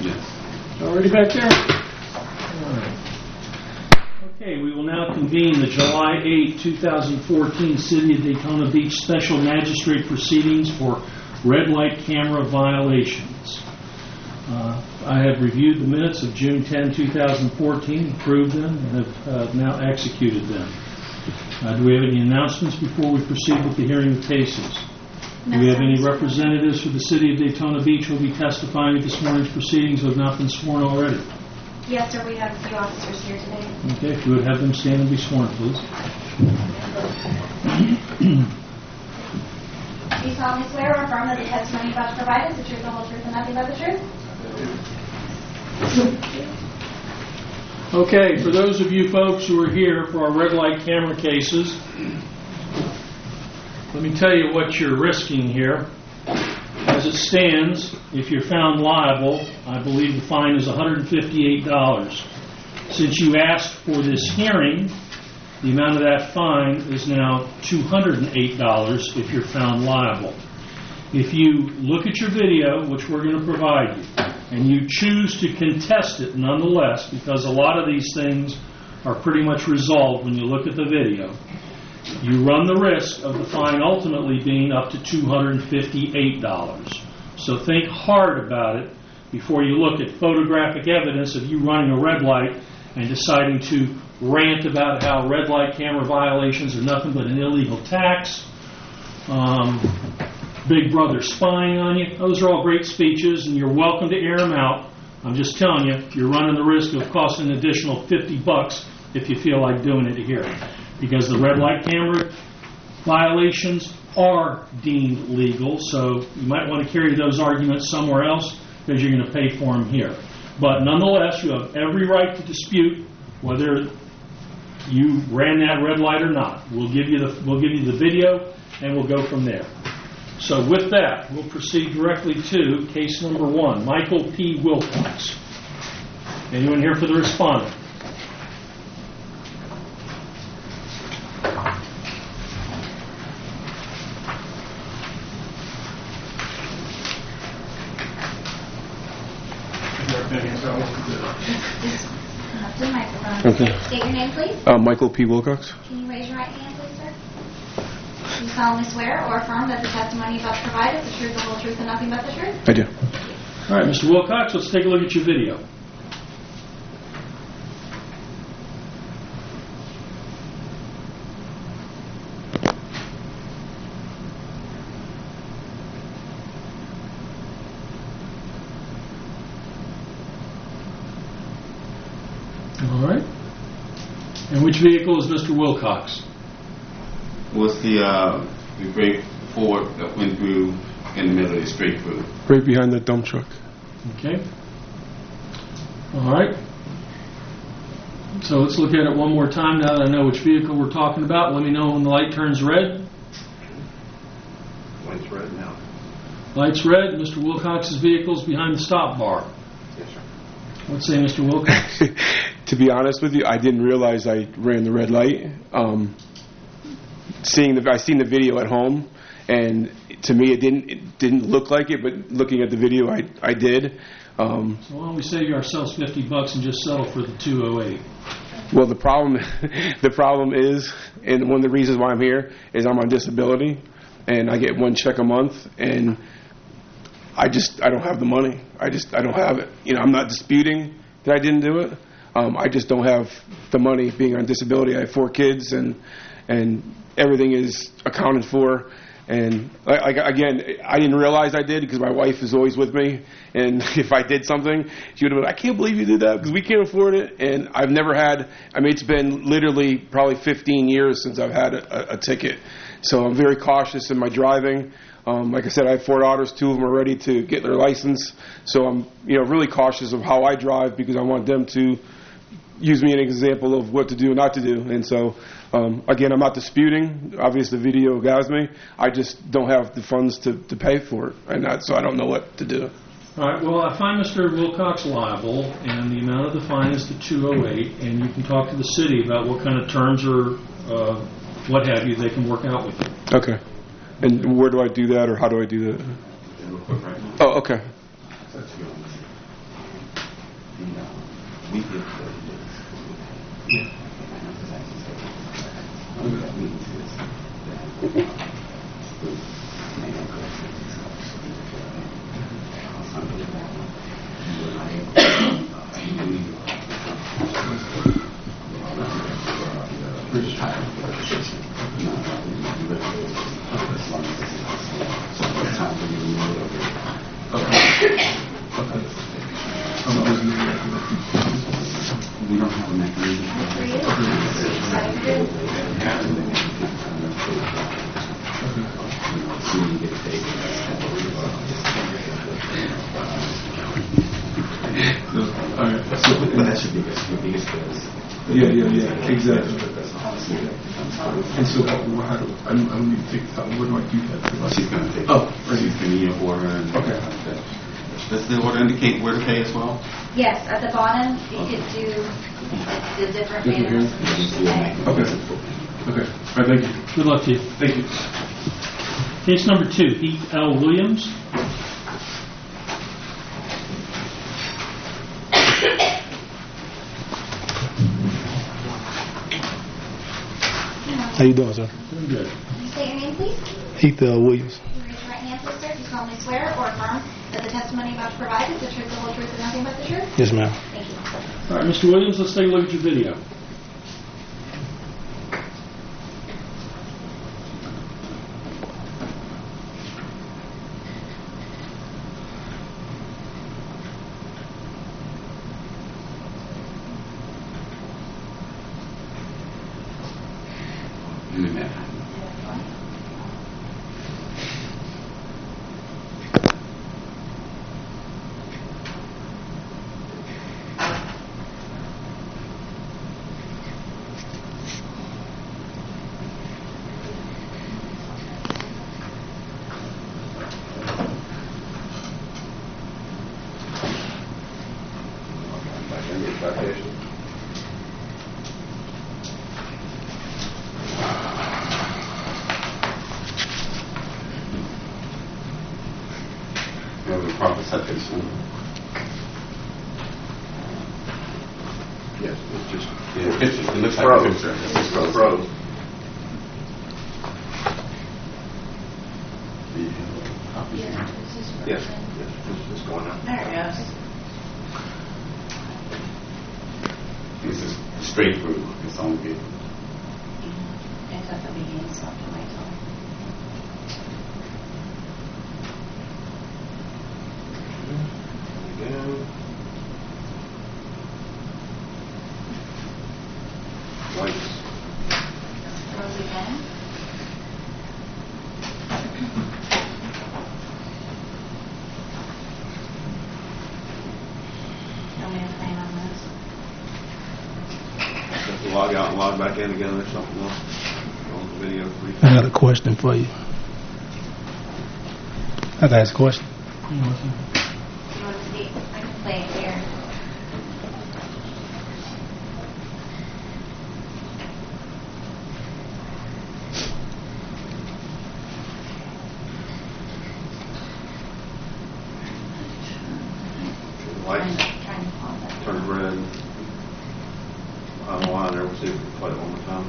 Yes. Already back there? All right. Okay, we will now convene the July 8, 2014 City of Daytona Beach Special Magistrate Proceedings for red light camera violations. I have reviewed the minutes of June 10, 2014, approved them, and have now executed them. Do we have any announcements before we proceed with the hearing of cases? Do we have any representatives for the City of Daytona Beach who will be testifying at this morning's proceedings who have not been sworn already? Yes, sir. We have a few officers here today. Okay, if you would have them stand and be sworn, please. Do you solemnly swear or affirm that the testimony you're about to provide is the truth, the whole truth, and nothing but the truth? Okay, for those of you folks who are here for our red light camera cases, let me tell you what you're risking here. As it stands, if you're found liable, I believe the fine is $158. Since you asked for this hearing, the amount of that fine is now $208 if you're found liable. If you look at your video, which we're going to provide you, and you choose to contest it nonetheless, because a lot of these things are pretty much resolved when you look at the video, you run the risk of the fine ultimately being up to $258. So think hard about it before you look at photographic evidence of you running a red light and deciding to rant about how red light camera violations are nothing but an illegal tax, Big Brother spying on you. Those are all great speeches, and you're welcome to air them out. I'm just telling you, you're running the risk of costing an additional $50 if you feel like doing it here. Because the red light camera violations are deemed legal, so you might want to carry those arguments somewhere else because you're going to pay for them here. But nonetheless, you have every right to dispute whether you ran that red light or not. We'll give you the video, and we'll go from there. So with that, we'll proceed directly to case number 1, Michael P. Wilcox. Anyone here for the respondent? Okay. State your name, please. Michael P. Wilcox. Can you raise your right hand, please, sir? Do you solemnly swear or affirm that the testimony you're about to provide is the truth, the whole truth, and nothing but the truth? I do. All right, Mr. Wilcox, let's take a look at your video. All right. And which vehicle is Mr. Wilcox? Was the great Ford that went through in the middle of the straight through? Right behind the dump truck. Okay. All right. So let's look at it one more time now that I know which vehicle we're talking about. Let me know when the light turns red. Light's red now. Light's red. Mr. Wilcox's vehicle is behind the stop bar. Yes, sir. What say, Mr. Wilcox? To be honest with you, I didn't realize I ran the red light. I seen the video at home, and to me it didn't look like it. But looking at the video, I did. So why don't we save ourselves $50 and just settle for the $208? Well, the problem is, and one of the reasons why I'm here is I'm on disability, and I get one check a month, and I don't have the money. I don't have it. You know, I'm not disputing that I didn't do it. I just don't have the money being on disability. I have 4 kids, and everything is accounted for. And again, I didn't realize I did because my wife is always with me. And if I did something, she would have been, I can't believe you did that because we can't afford it. And I've never had, it's been literally probably 15 years since I've had a ticket. So I'm very cautious in my driving. Like I said, I have 4 daughters. 2 of them are ready to get their license. So I'm really cautious of how I drive because I want them to use me an example of what to do and not to do. And so, again, I'm not disputing. Obviously, the video guides me. I just don't have the funds to pay for it, so I don't know what to do. All right, well, I find Mr. Wilcox liable, and the amount of the fine is the $208, and you can talk to the city about what kind of terms or what have you they can work out with you. Okay. And where do I do that, or how do I do that? Oh, okay. we get we don't have a mechanism. But that's your biggest bills. Yeah, exactly. And so, how do I need to take this out? Where do I do that? She's going to take Oh, she's going to need an order. And okay. Does the order indicate where to pay as well? Yes, at the bottom, you could do the different manners in which to pay. Okay. Okay. All right, thank you. Good luck to you. Thank you. Case number 2, Heath L. Williams. How you doing, sir? Very good. Can you state your name, please? Heath Williams. Can you raise your right hand, please, sir? Do you solemnly swear or affirm that the testimony you're about to provide is the truth, the whole truth, and nothing but the truth? Yes, ma'am. Thank you. All right, Mr. Williams, let's take a look at your video. The proper citation. Yes, it's just picture. It looks like a picture. It's just froze. Yes, it's going up. There it goes. This is straight through. It's on the It's at the beginning, so I can wait till. lights. Rose again. No way to plan on this. Have to log out and log back in again or something else on the video. I got a question for you. I got a question. You want to see? I can play it here. Lights Trying to pause it. turn red. On the line there, we'll see if we can play it one more time.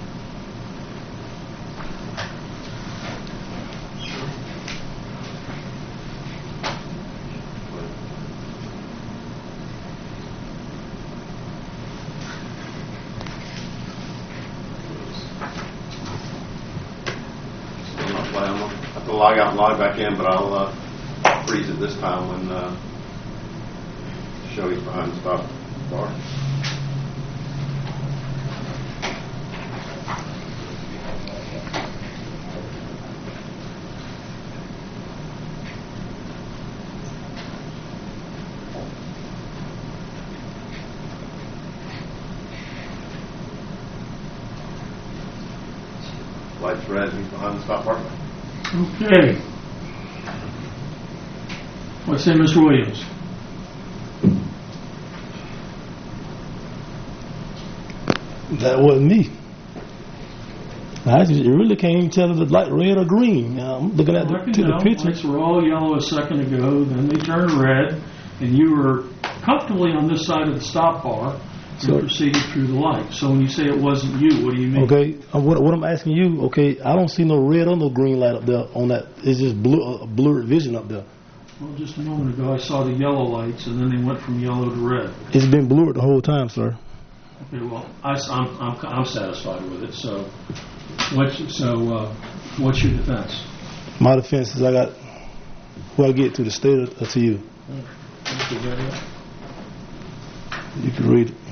I'm gonna have to log out and log back in, but I'll freeze it this time when Shelly's behind the stop bar. Lights red, he's behind the stop bar. Okay. What's in Mr. Williams? That wasn't me. You really can't even tell if it's like red or green. I'm looking at I can the tell. picture. Lights were all yellow a second ago, then they turned red, and you were comfortably on this side of the stop bar and So- proceeded through the light. So when you say it wasn't you, what do you mean? Okay, what I'm asking you, okay, I don't see no red or no green light up there on that. It's just blurred vision up there. Well, just a moment ago, I saw the yellow lights, and then they went from yellow to red. It's been blurred the whole time, sir. Okay, well, I'm satisfied with it. So, what's your defense? My defense is I got who I get to the state or to you. You can read it.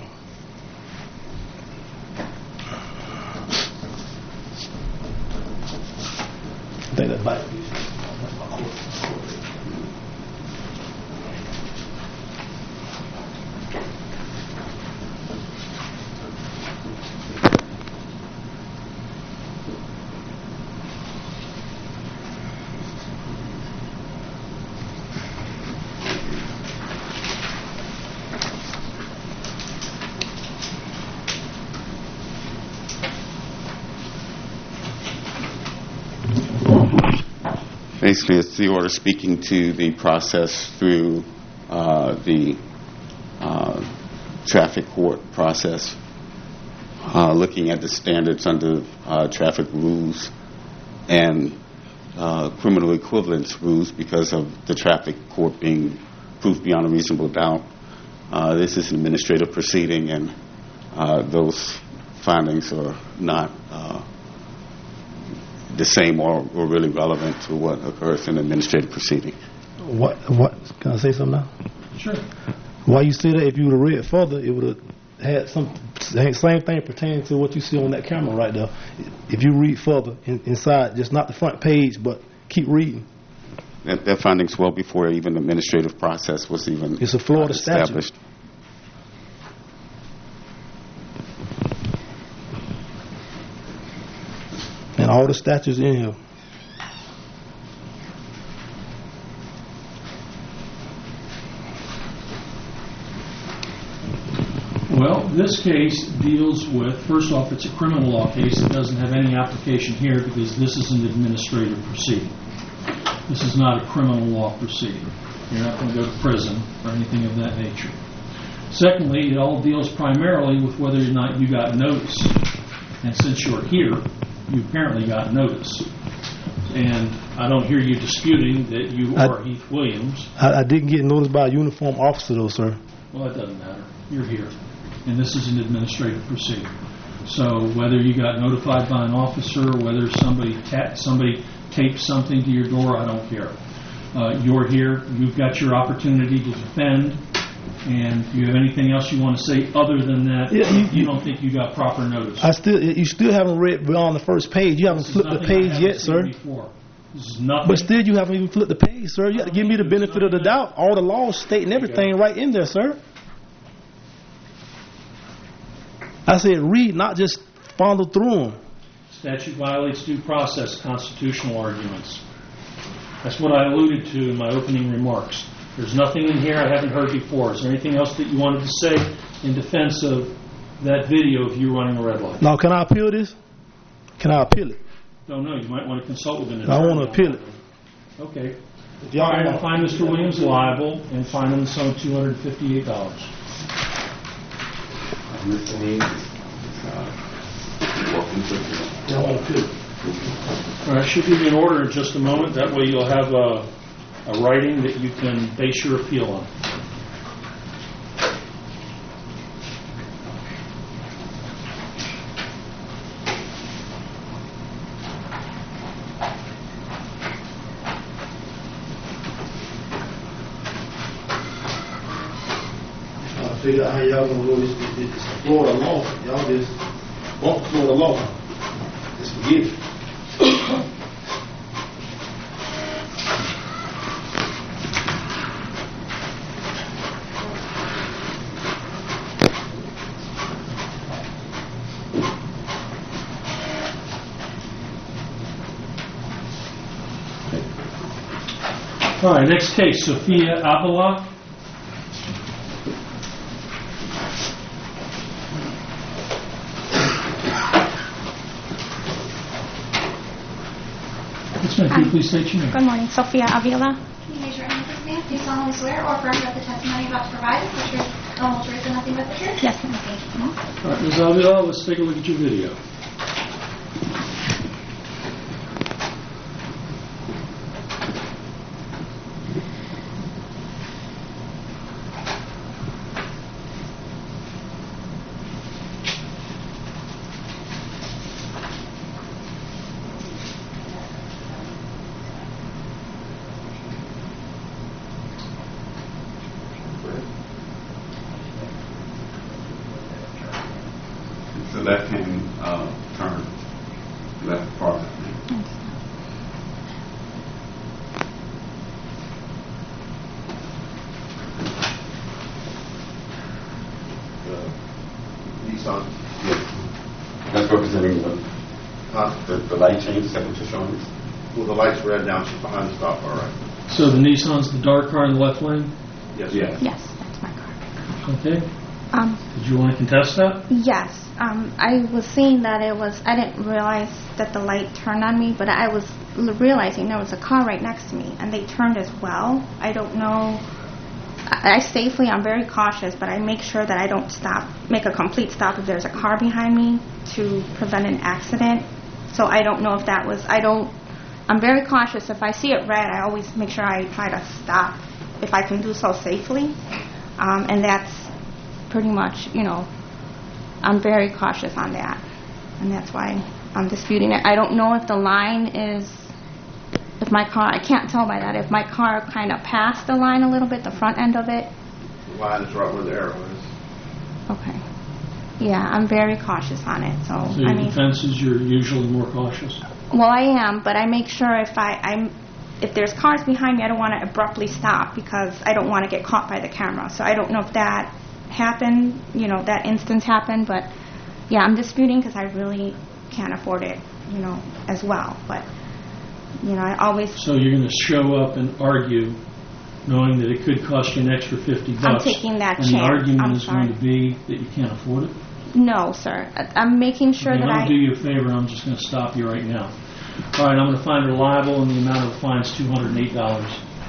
I think that bite. Basically, it's the order speaking to the process through the traffic court process, looking at the standards under traffic rules and criminal equivalence rules because of the traffic court being proof beyond a reasonable doubt. This is an administrative proceeding, and those findings are not the same or really relevant to what occurs in an administrative proceeding. What? Can I say something now? Sure. Why you say that? If you would have read further, it would have had some same thing pertaining to what you see on that camera right there. If you read further inside, just not the front page, but keep reading. That findings well before even the administrative process was even It's a Florida established. statute. And all the statutes in here. Well, this case deals with, first off, it's a criminal law case. It doesn't have any application here because this is an administrative proceeding. This is not a criminal law proceeding. You're not going to go to prison or anything of that nature. Secondly, it all deals primarily with whether or not you got notice. And since you're here, you apparently got notice. And I don't hear you disputing that you are Heath Williams. I didn't get noticed by a uniformed officer, though, sir. Well, that doesn't matter. You're here. And this is an administrative proceeding. So whether you got notified by an officer, whether somebody taped something to your door, I don't care. You're here. You've got your opportunity to defend. And do you have anything else you want to say other than that? Yeah, you don't think you got proper notice? You still haven't read beyond the first page. You haven't flipped the page yet, sir. This is nothing. But still, you haven't even flipped the page, sir. You have to give me the benefit of the doubt. All the laws stating everything right in there, sir. I said read, not just fondle through them. Statute violates due process, constitutional arguments. That's what I alluded to in my opening remarks. There's nothing in here I haven't heard before. Is there anything else that you wanted to say in defense of that video of you running a red light? Now, can I appeal this? Can I appeal it? Don't know. You might want to consult with an attorney. I want to appeal it. Okay. If y'all All right, want- I'll find Mr. Williams liable and fine him some $258. Y'all want to appeal it? All right, should give you an order in just a moment. That way you'll have a writing that you can base your appeal on. I figure out how y'all gonna go this Florida law. Y'all just want Florida law. Just forget it. All right, next case, Sophia Avila. Ms. Smith, can you please state your name? Good morning, Sophia Avila. Can you raise your hand, please, ma'am? Do you solemnly swear or affirm that the testimony about to provide us the truth, the whole truth, and nothing but the truth? Yes, ma'am. Thank you. All right, Ms. Avila, let's take a look at your video. It's a left-hand turn, left part. Nissan. Yes. That's representing the light change, is that what you're showing us? Well, the light's red now, she's behind the stop bar, right? So the Nissan's the dark car in the left lane? Yes. Yes. Yes, that's my car. Okay. Did you want to contest that? Yes. I was seeing that I didn't realize that the light turned on me, but I was realizing there was a car right next to me, and they turned as well. I don't know. I'm very cautious, but I make sure that I don't make a complete stop if there's a car behind me to prevent an accident. So I don't know if that was, I'm very cautious. If I see it red, I always make sure I try to stop if I can do so safely. And that's pretty much, I'm very cautious on that. And that's why I'm disputing it. I don't know if the line is, I can't tell by that, if my car kind of passed the line a little bit, the front end of it. The line is right where the arrow is. Okay. Yeah, I'm very cautious on it. So Your defense is you're usually more cautious? Well, I am, but I make sure if there's cars behind me, I don't want to abruptly stop because I don't want to get caught by the camera. So I don't know if that happened, that instance happened, but yeah, I'm disputing because I really can't afford it, as well. But, I always... So you're going to show up and argue knowing that it could cost you an extra $50. I'm taking that and chance. And the argument I'm is sorry. going to be that you can't afford it? No, sir. I'm making sure that I'll do you a favor. I'm just going to stop you right now. All right, I'm going to find her liable, and the amount of the fine is $208.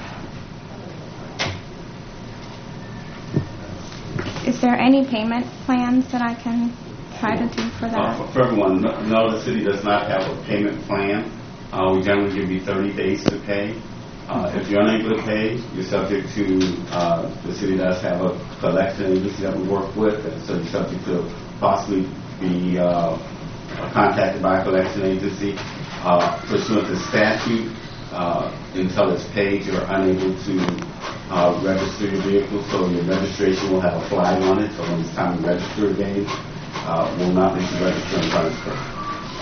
Is there any payment plans that I can try to do for that? For everyone, no, the city does not have a payment plan. We generally give you 30 days to pay. If you're unable to pay, you're subject to, the city does have a collection agency that we work with, and so you're subject to possibly be contacted by a collection agency. Pursuant to statute, until it's paid, you're unable to register your vehicle, so your registration will have a flag on it, so when it's time to register again, will not let you register in front of the state.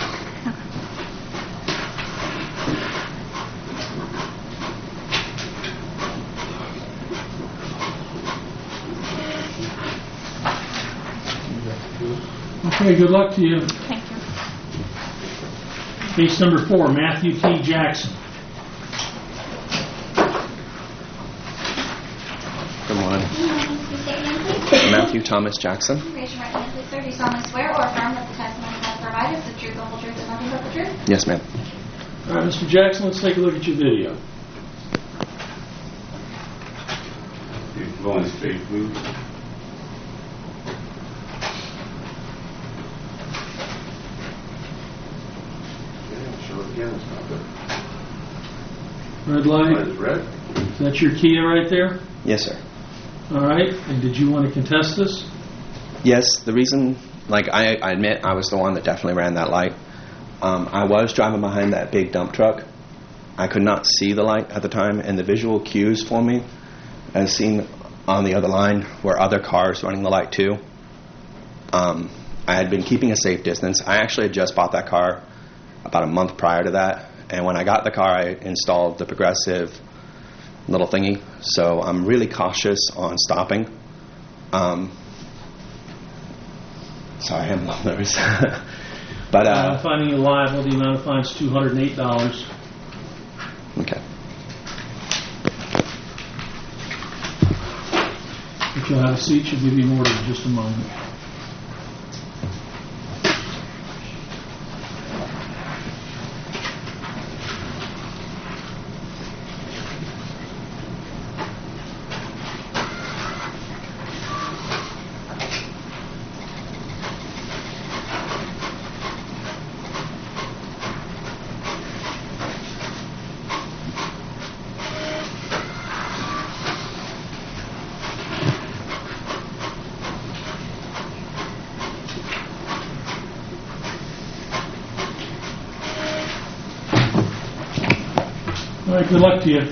Okay, good luck to you. Thank you. Case number 4, Matthew T. Jackson. Good morning. Please state your name, please. Matthew Thomas Jackson. Raise your right hand, please, sir. Do you solemnly swear or affirm that the testimony you have provided is the truth, the whole truth, and nothing but the truth? Yes, ma'am. All right, Mr. Jackson, let's take a look at your video. You're going straight through. Show it again, it's not good. Red Light light. is red. Is that your Kia right there? Yes, sir. All right. And did you want to contest this? Yes, the reason, I admit I was the one that definitely ran that light. I was driving behind that big dump truck. I could not see the light at the time, and the visual cues for me, as seen on the other line, were other cars running the light too. I had been keeping a safe distance. I actually had just bought that car about a month prior to that, and when I got the car, I installed the progressive little thingy, so I'm really cautious on stopping. Sorry, I'm a little nervous. But I'm finding you liable. The amount of fine is $208. okay. If you'll have a seat, she'll give you an order in just a moment. right, good luck to you.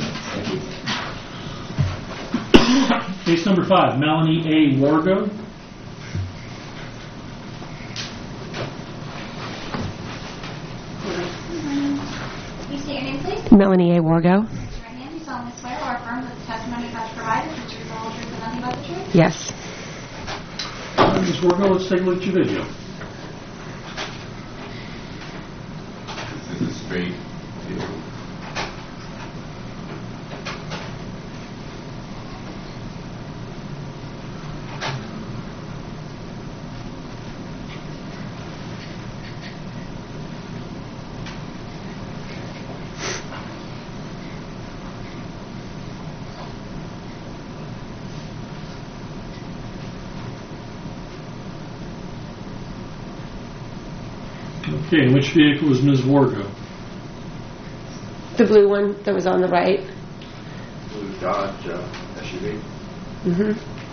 Case number 5, Melanie A. Wargo. Can you state your name, please? Melanie A. Wargo. Raise your right hand. You solemnly swear or affirm that the testimony you're about to provide is the truth, the whole truth, and nothing but the truth? Yes. Ms. Wargo, let's take a look at your video. This is a straight view. Okay, which vehicle is Ms. Wargo? The blue one that was on the right. Blue Dodge SUV. Mm-hmm.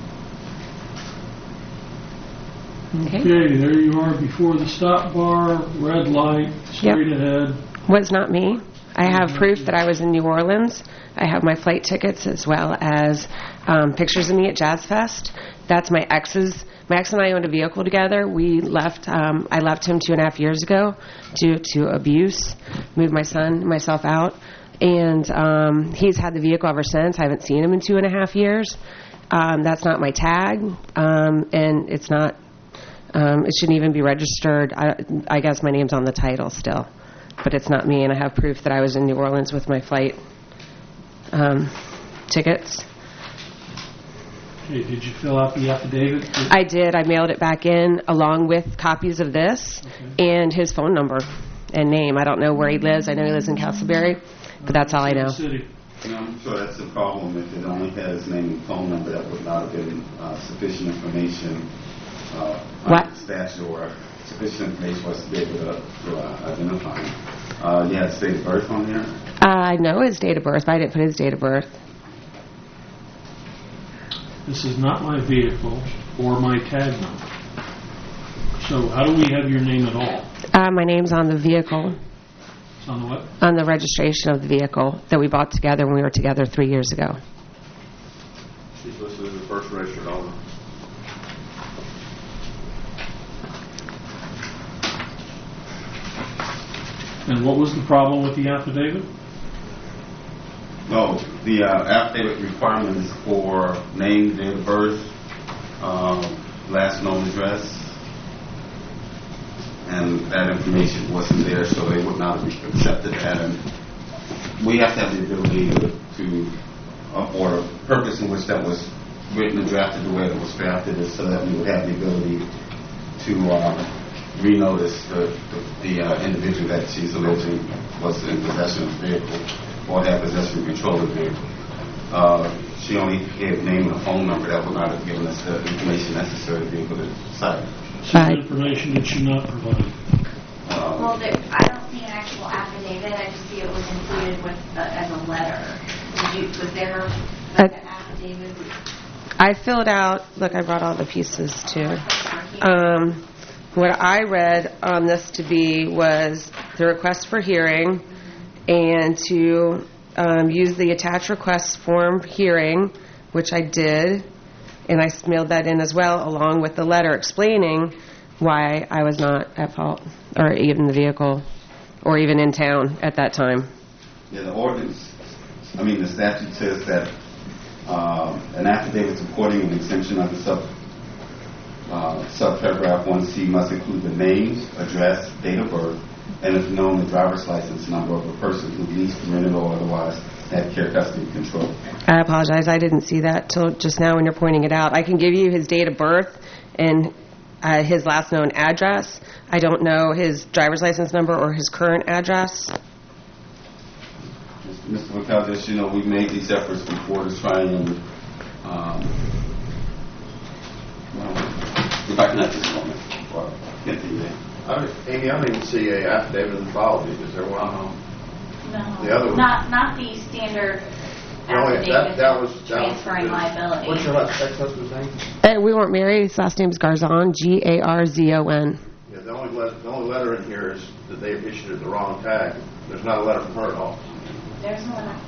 Okay. Okay, there you are before the stop bar, red light, straight ahead. Was not me. I have proof that I was in New Orleans. I have my flight tickets as well as pictures of me at Jazz Fest. That's my ex's. My ex and I owned a vehicle together. We left. I left him 2.5 years ago due to abuse. Moved my son and myself out, and he's had the vehicle ever since. I haven't seen him in 2.5 years. That's not my tag, and it's not. It shouldn't even be registered. I guess my name's on the title still, but it's not me. And I have proof that I was in New Orleans with my flight tickets. Okay, did you fill out the affidavit? I did. I mailed it back in along with copies of this and his phone number and name. I don't know where he lives. I know he lives in Castleberry, but that's all I know. City. I'm sure that's the problem. If it only had his name and phone number, that would not have been sufficient information What? on the statute or sufficient information for us to be able to identify him. You had his date of birth on there? I know his date of birth, but I didn't put his date of birth. This is not my vehicle or my tag number. So how do we have your name at all? My name's on the vehicle, It's on the what? on the registration of the vehicle that we bought together when we were together 3 years ago. She's listed as the first registered owner. And what was the problem with the affidavit? No, the affidavit requirements for name, date of birth, last known address, and that information wasn't there, so they would not have accepted that. And we have to have the ability to or the purpose in which that was written and drafted the way it was drafted is so that we would have the ability to renotice the individual that she's alleging was in possession of the vehicle or had possession and control of the vehicle. She only gave name and a phone number. That would not have given us the information necessary to be able to cite. Some information did she not provide? Well, I don't see an actual affidavit. I just see it was included with as a letter. Was there like an affidavit? I filled out, look, I brought all the pieces too. What I read on this to be was the request for hearing and to use the attached request form hearing, which I did, and I mailed that in as well along with the letter explaining why I was not at fault or even the vehicle or even in town at that time. Yeah, the ordinance, the statute says that an affidavit supporting an exemption under subparagraph 1C must include the names, address, date of birth, and if known, the driver's license number of a person who leased, rented, or otherwise had care, custody, and control. I apologize. I didn't see that till just now when you're pointing it out. I can give you his date of birth and his last known address. I don't know his driver's license number or his current address. Mr. McCall, just we've made these efforts before to try and, if I can have this moment before I get to you. Amy, I don't even see a affidavit in the file. Is there one? No. The other one? Not the standard affidavit that was transferring liability. What's your ex-husband's name? We weren't married. His last name is Garzon, Garzon. Yeah, the only letter in here is that they've issued it the wrong tag. There's not a letter from her at all. There's no one.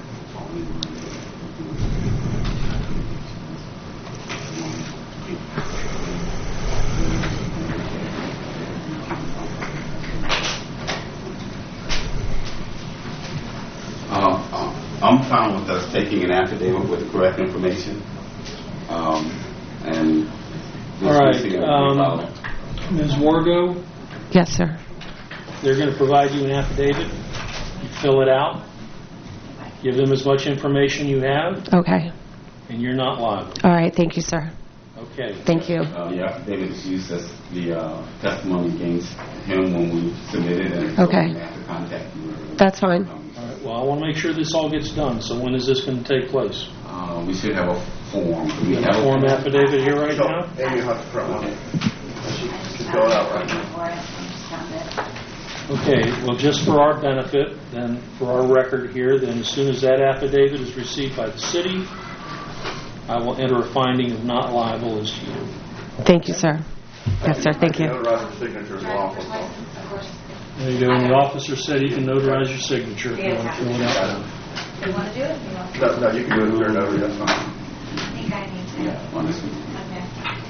I'm fine with us taking an affidavit with the correct information. And All right. Ms. Wargo, Yes, sir. they're going to provide you an affidavit. You fill it out. Give them as much information you have, Okay. and you're not liable. All right. Thank you, sir. Okay. Thank you. The affidavit is used as the testimony against him when we submit it, and so Okay. we have to contact you. That's fine. All right. Well, I want to make sure this all gets done. So when is this going to take place? We should have a form. Do we You have a form affidavit here right now? Amy will have to print one. She should fill it out right now. Okay, well, just for our benefit, then for our record here, then as soon as that affidavit is received by the city, I will enter a finding of not liable as to you. Thank you, sir. Yes, sir. Thank you. Notarize her signature as well. There you go. And the officer said he can notarize your signature if you want to fill it out. You want to do it? You want to? No, you can do it with your notary, that's fine. I think I need to. Yeah, on this one. Okay.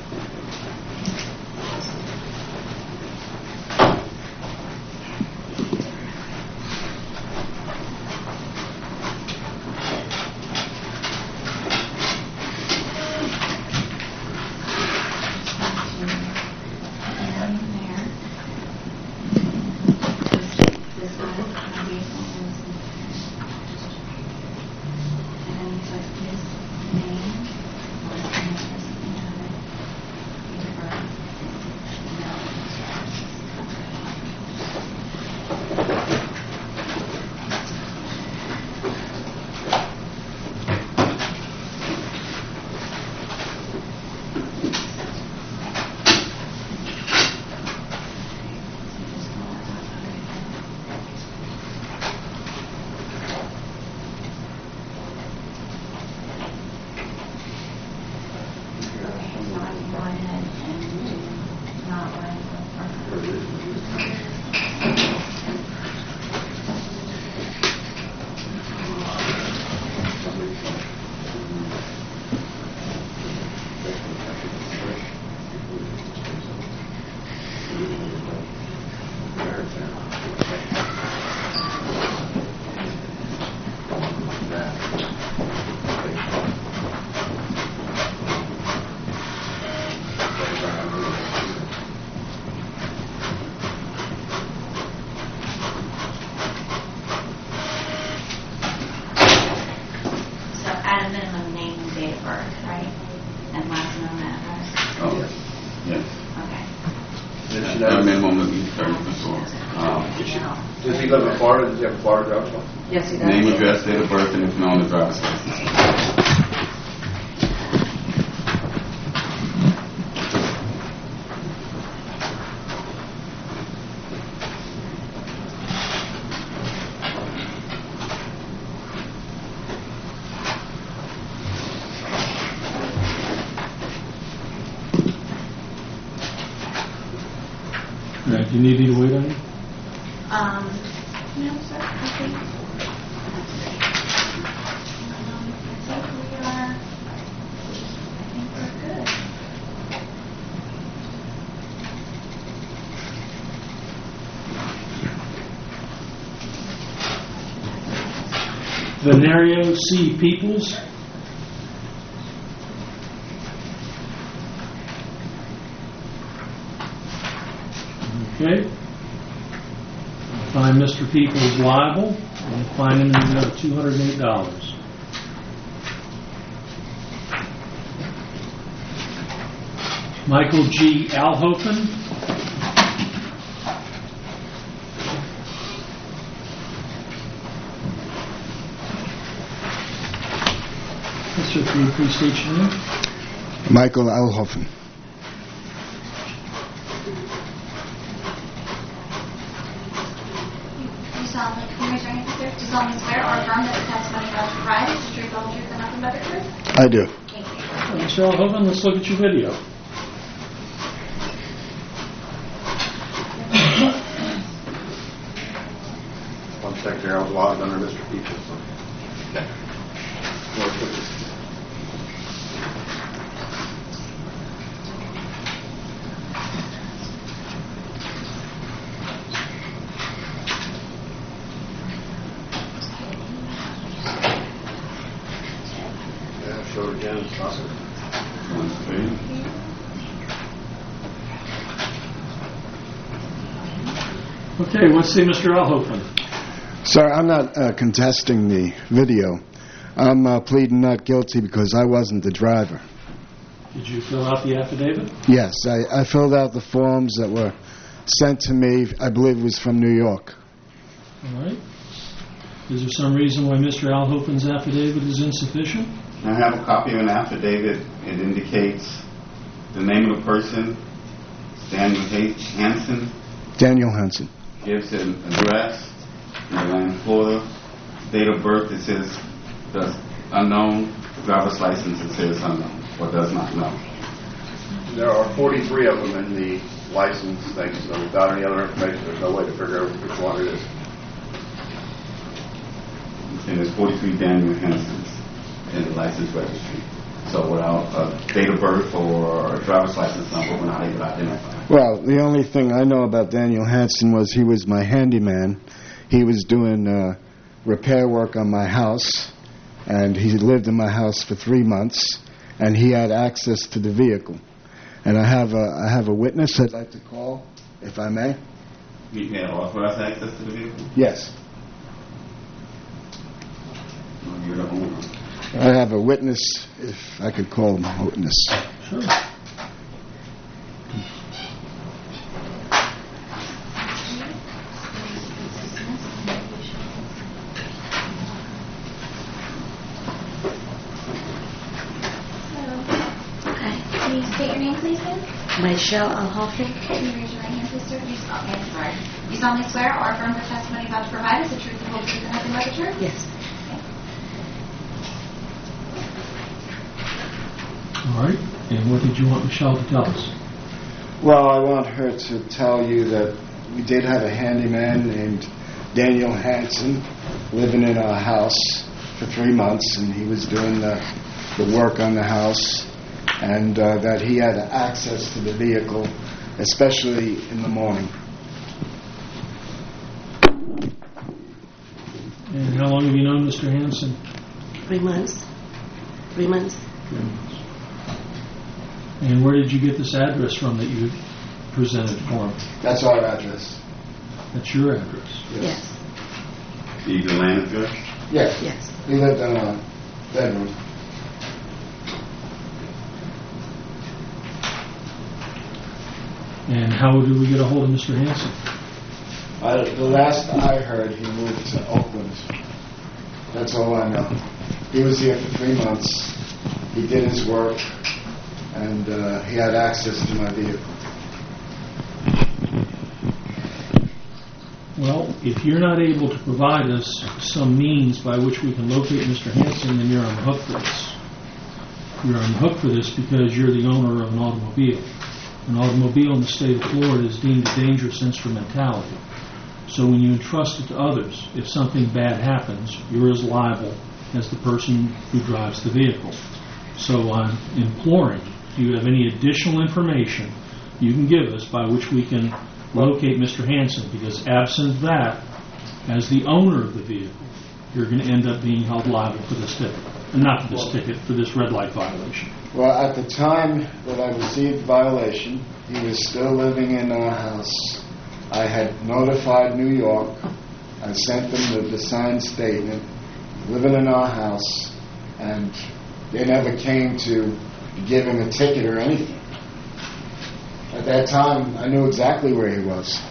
That minimum would be 30%. Does he live in Florida? Does he have a Florida driver's license? Yes, he does. Name, address, date of birth, and if known, the driver's license. All right, do you need me to wait on you? No, sir, I think. Venerio C. Peoples. Okay. Find Mr. Peoples liable and fine him in the amount of $208. Michael G. Alhofen. Sir, can you please state your name? Michael Alhofen. Do you solemnly swear or affirm that the testimony you have provided is the truth, the whole truth, and nothing but the truth? I do. Thank you. Mr. Alhofen, let's look at your video. One second. Harold's logged under Mr. Peaches, so. Okay. Yeah, show it again, stop it. Okay, let's see Mr. Alhofen. Sir, I'm not contesting the video. I'm pleading not guilty because I wasn't the driver. Did you fill out the affidavit? Yes, I filled out the forms that were sent to me. I believe it was from New York. All right. Is there some reason why Mr. Alhofen's affidavit is insufficient? I have a copy of an affidavit. It indicates the name of the person, Daniel Hansen. Daniel Hansen. Gives an address in Atlanta, Florida. Date of birth, it says does unknown. Driver's license, it says unknown or does not know. There are 43 of them in the license thing, so without any other information, there's no way to figure out which one it is. And there's 43 Daniel Hansens in the license registry. So without a date of birth or a driver's license number, we're not able to identify. Well, the only thing I know about Daniel Hansen was he was my handyman. He was doing repair work on my house, and he lived in my house for 3 months, and he had access to the vehicle. And I have a witness I'd like to call, if I may. You had authorized access to the vehicle? Yes. Well, you're the owner. I have a witness, if I could call him a witness. Sure. Can you state your name, please, ma'am? Michelle Alhofen. Can you raise your right hand, please, sir? You solemnly swear or affirm the testimony about to provide is the truth, the whole truth, and nothing but the truth? Yes. All right. And what did you want Michelle to tell us? Well, I want her to tell you that we did have a handyman named Daniel Hansen living in our house for 3 months, and he was doing the work on the house, and that he had access to the vehicle, especially in the morning. And how long have you known Mr. Hansen? 3 months. 3 months. 3 months. And where did you get this address from that you presented for him? That's our address. That's your address? Yes. The Atlanta address? Yes. Yes. He lived in a bedroom. And how did we get a hold of Mr. Hansen? The last I heard, he moved to Oakland. That's all I know. He was here for 3 months. He did his work, and he had access to my vehicle. Well, if you're not able to provide us some means by which we can locate Mr. Hansen, then you're on the hook for this. You're on the hook for this because you're the owner of an automobile. An automobile in the state of Florida is deemed a dangerous instrumentality. So when you entrust it to others, if something bad happens, you're as liable as the person who drives the vehicle. So I'm imploring, if you have any additional information you can give us by which we can locate Mr. Hansen, because absent that, as the owner of the vehicle, you're going to end up being held liable for this ticket. And not for this ticket, for this red light violation. Well, at the time that I received the violation, he was still living in our house. I had notified New York. I sent them the signed statement, living in our house, and they never came to give him a ticket or anything. At that time, I knew exactly where he was.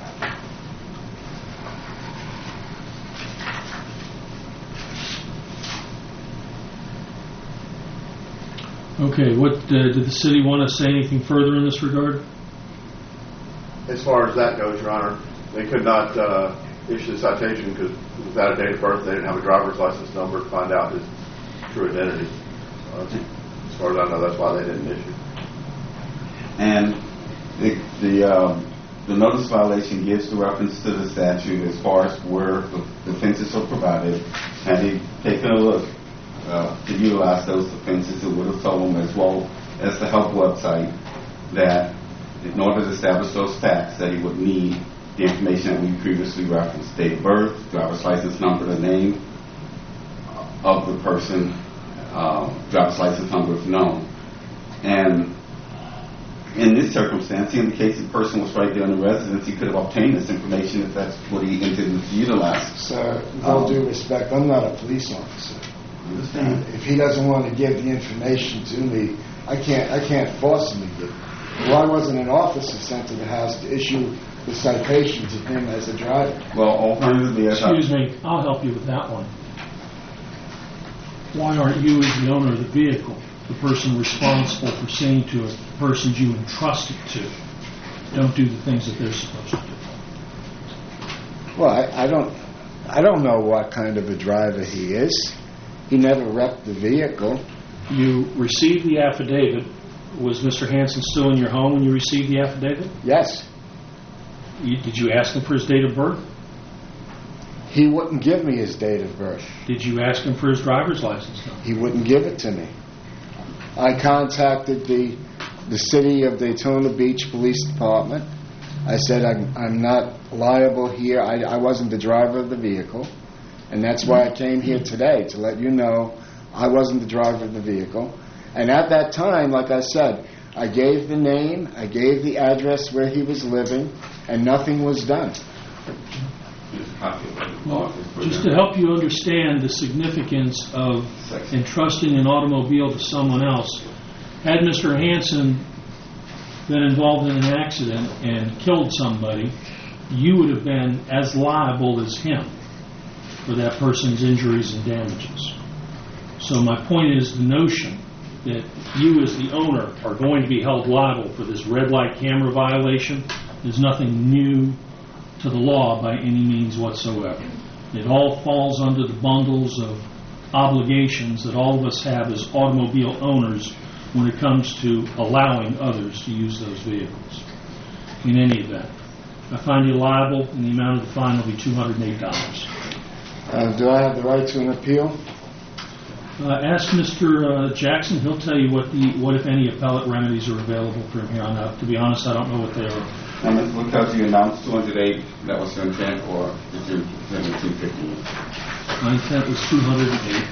Okay, what did the city want to say anything further in this regard? As far as that goes, Your Honor, they could not issue the citation because without a date of birth, they didn't have a driver's license number to find out his true identity. As far as I know, that's why they didn't issue. And the the notice violation gives the reference to the statute as far as where the fences are provided. Had he taken a look to utilize those fences, it would have told him, as well as the health website, that in order to establish those facts, that he would need the information that we previously referenced: date of birth, driver's license number, the name of the person, driver's license number if known. And in this circumstance, in the case the person was right there in the residence, he could have obtained this information if that's what he intended to utilize. Sir, with all due respect, I'm not a police officer. Understand? If he doesn't want to give the information to me, I can't force him to give it. Why wasn't an officer sent to the house to issue the citation to him as a driver? Well, alternatively, Excuse me, I'll help you with that one. Why aren't you, as the owner of the vehicle, the person responsible for seeing to it the persons you entrusted to don't do the things that they're supposed to do? Well, I don't know what kind of a driver he is. He never wrecked the vehicle. You received the affidavit. Was Mr. Hansen still in your home when you received the affidavit? Yes. Did you ask him for his date of birth? He wouldn't give me his date of birth. Did you ask him for his driver's license number? He wouldn't give it to me. I contacted the city of Daytona Beach Police Department. I said I'm not liable here. I wasn't the driver of the vehicle, and that's why I came here today, to let you know I wasn't the driver of the vehicle. And at that time, like I said, I gave the name, I gave the address where he was living, and nothing was done. Well, just to help you understand the significance of entrusting an automobile to someone else, had Mr. Hansen been involved in an accident and killed somebody, you would have been as liable as him for that person's injuries and damages. So my point is, the notion that you as the owner are going to be held liable for this red light camera violation is nothing new to the law by any means whatsoever. It all falls under the bundles of obligations that all of us have as automobile owners when it comes to allowing others to use those vehicles. In any event, I find you liable, and the amount of the fine will be $208. Do I have the right to an appeal? Ask Mr. Jackson. He'll tell you what if any appellate remedies are available from here on out. To be honest, I don't know what they are. And because you announced 208, that was your intent, or did you intend 250? My intent was 208.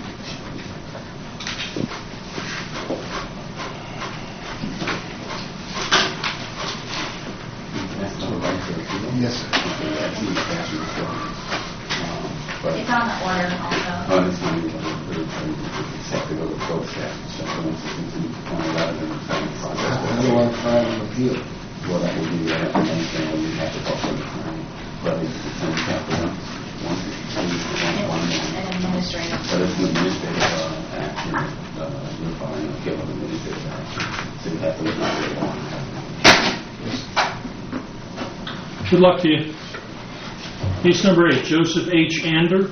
Yes, sir. It's on the order also. It's not even exactly what the code says. So once you continue to point it out, then it's on the process. How do I file an appeal? Well, that would be the main thing when you have to talk to the attorney. But it's the same capital. Once it continues to one An administrative. but it's an administrative action. You're filing an appeal of administrative action. So you have to look at it on. Good luck to you. Case number 8, Joseph H. Ander.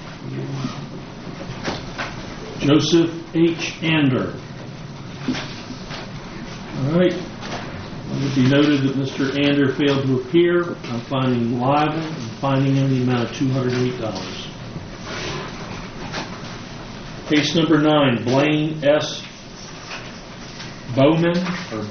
Joseph H. Ander. All right. It would be noted that Mr. Ander failed to appear. I'm finding him liable and fining him the amount of $208. Case number 9, Blaine S. Bowman.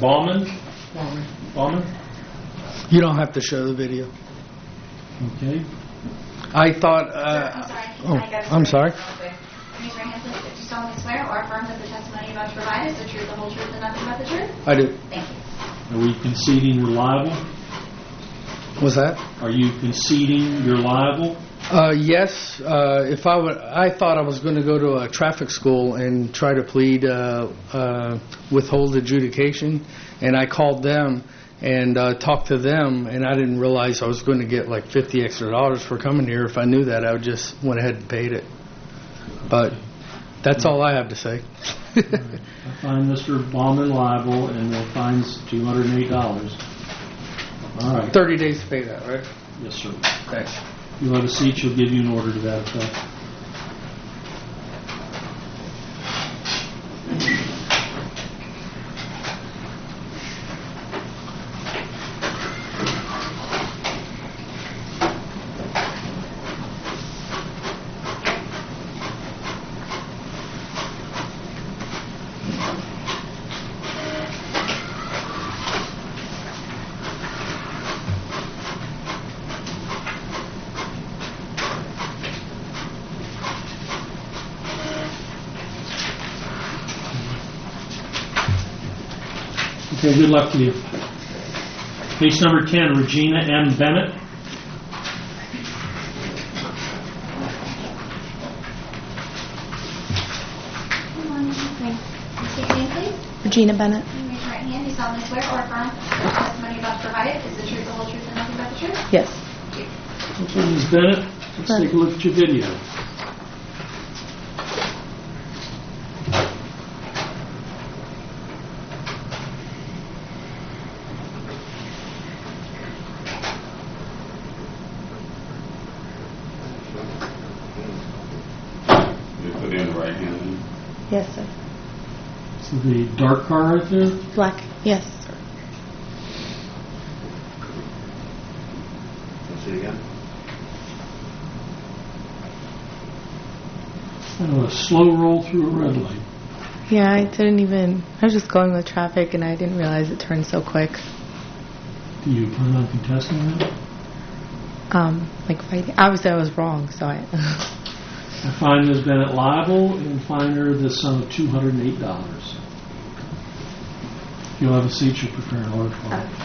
You don't have to show the video. Okay. I thought. I'm sorry. Mr. Hansen, do you solemnly swear or affirm that the testimony you're about to provide is the truth, the whole truth, and nothing but the truth? I do. Thank you. Are we conceding you're liable? What's that? Are you conceding you're liable? Yes. If I thought I was going to go to a traffic school and try to plead withhold adjudication, and I called them and talked to them, and I didn't realize I was going to get like $50 extra for coming here. If I knew that, I would just went ahead and paid it. But that's all I have to say. I find Mr. Baumann liable, and the fine's $208. All right. 30 days to pay that, right? Yes, sir. Thanks. You'll have a seat. She'll give you an order to that effect. Okay, good luck to you. Case number 10, Regina M. Bennett. Good morning. State your name, please. Regina Bennett. You raise your right hand. You solemnly swear or affirm that the testimony about to provide is the truth, the whole truth, and nothing but the truth? Yes. Okay, Ms. Bennett, let's take a look at your video. You put in the right hand. Yes, sir. So the dark car right there? Black. Yes, sir. Let's see again. Kind of a slow roll through a red light. Yeah, I didn't even. I was just going with traffic, and I didn't realize it turned so quick. Do you plan on contesting that? Like fighting. Obviously, I was wrong, so I. I find Ms. Bennett liable and fine her the sum of $208. If you'll have a seat, you'll prepare an order for it.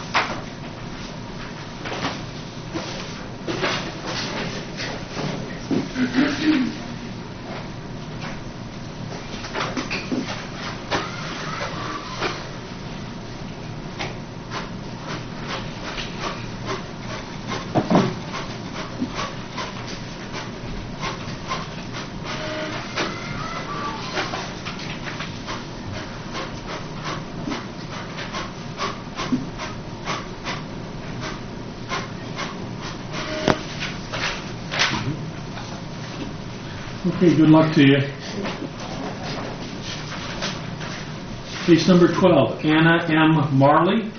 Okay, good luck to you. Case number 12, Anna M. Marley.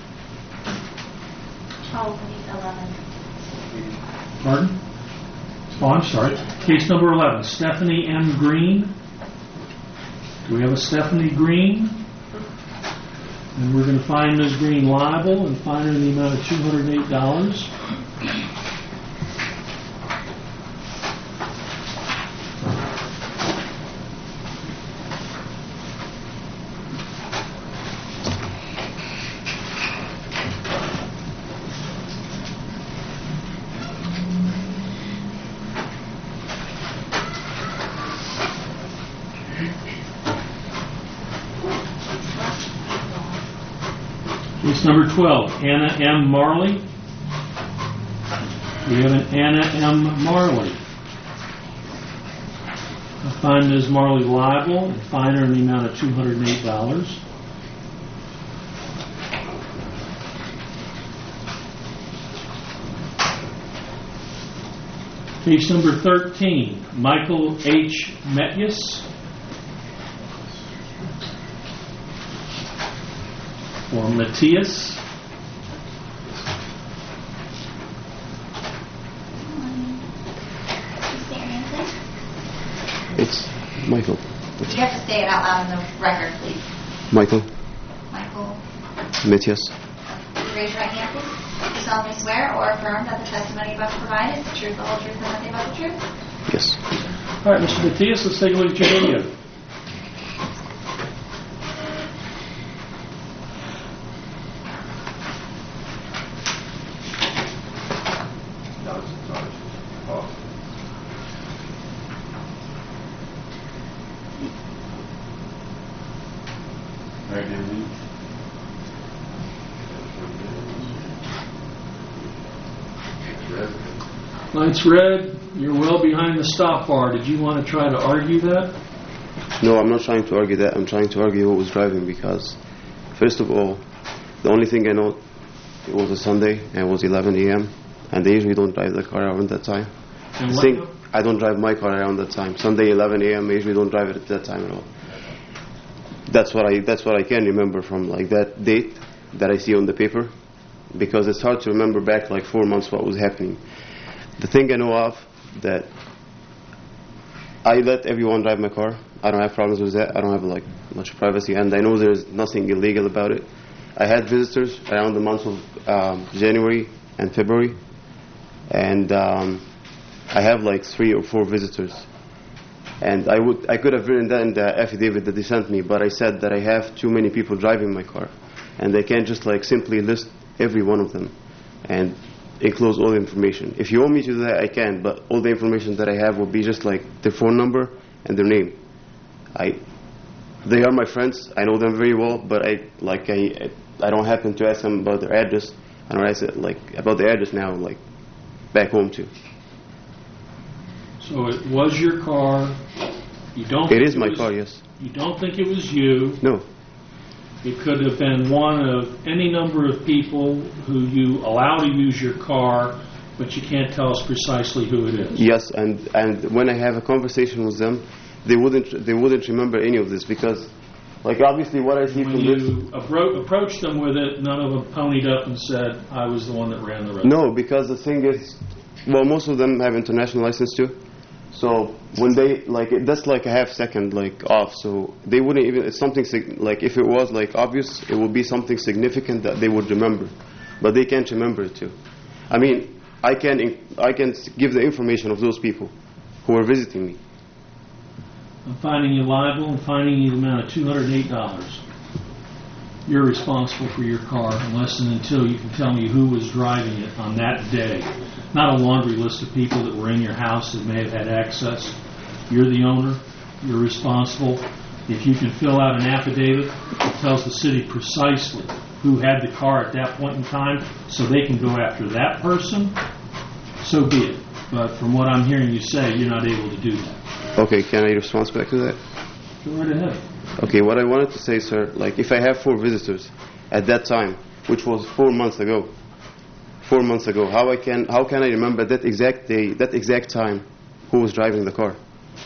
Oh, we need 11. Pardon? Oh, I'm sorry. Case number 11, Stephanie M. Green. Do we have a Stephanie Green? And we're going to find Ms. Green liable and fine her in the amount of $208. Case number 12, Anna M. Marley. We have an Anna M. Marley. I find Ms. Marley liable and fine her in the amount of $208. Case number 13, Michael H. Metyus. Or Matthias. State your name, please. It's Michael. You have to say it out loud in the record, please. Michael Michael, Matthias. you raise your right hand, please. You solemnly swear or affirm that the testimony about to provide is the truth, the whole truth, and nothing but the truth? Yes. All right, Mr. Matthias, let's take a look at your video. Right hand. Light's red. You're well behind the stop bar. Did you want to try to argue that? No, I'm not trying to argue that. I'm trying to argue who was driving because, first of all, the only thing I know, it was a Sunday and it was 11 a.m. and they usually don't drive the car around that time. And what? I don't drive my car around that time. Sunday 11 a.m. I usually don't drive it at that time at all. That's what I can remember from like that date that I see on the paper, because it's hard to remember back like 4 months what was happening. The thing I know of that I let everyone drive my car. I don't have problems with that. I don't have like much privacy, and I know there's nothing illegal about it. I had visitors around the months of January and February, and I have like 3 or 4 visitors. And I could have written that in the affidavit that they sent me, but I said that I have too many people driving my car. and they can't just like simply list every one of them and enclose all the information. If you want me to do that, I can, but all the information that I have will be just like their phone number and their name. They are my friends. I know them very well, but I don't happen to ask them about their address. I don't ask it like about the address now, like back home too. So it was your car. You don't. It is my car, yes. You don't think it was you. No. It could have been one of any number of people who you allow to use your car, but you can't tell us precisely who it is. Yes, and when I have a conversation with them, they wouldn't remember any of this because, like, obviously what I see When from you this. approached them with it, none of them ponied up and said, "I was the one that ran the road." No, because the thing is, well, most of them have international license too. So when they that's like a half second like off. So they wouldn't even. It's something like if it was like obvious, it would be something significant that they would remember, but they can't remember it too. I mean, I can give the information of those people who are visiting me. I'm finding you liable and finding you the amount of $208. You're responsible for your car unless and until you can tell me who was driving it on that day. Not a laundry list of people that were in your house that may have had access. You're the owner. You're responsible. If you can fill out an affidavit that tells the city precisely who had the car at that point in time so they can go after that person, so be it. But from what I'm hearing you say, you're not able to do that. Okay, can I respond back to that? Go right ahead. Okay, what I wanted to say, sir, like if I have 4 visitors at that time, which was 4 months ago, how can I remember that exact day, that exact time, who was driving the car?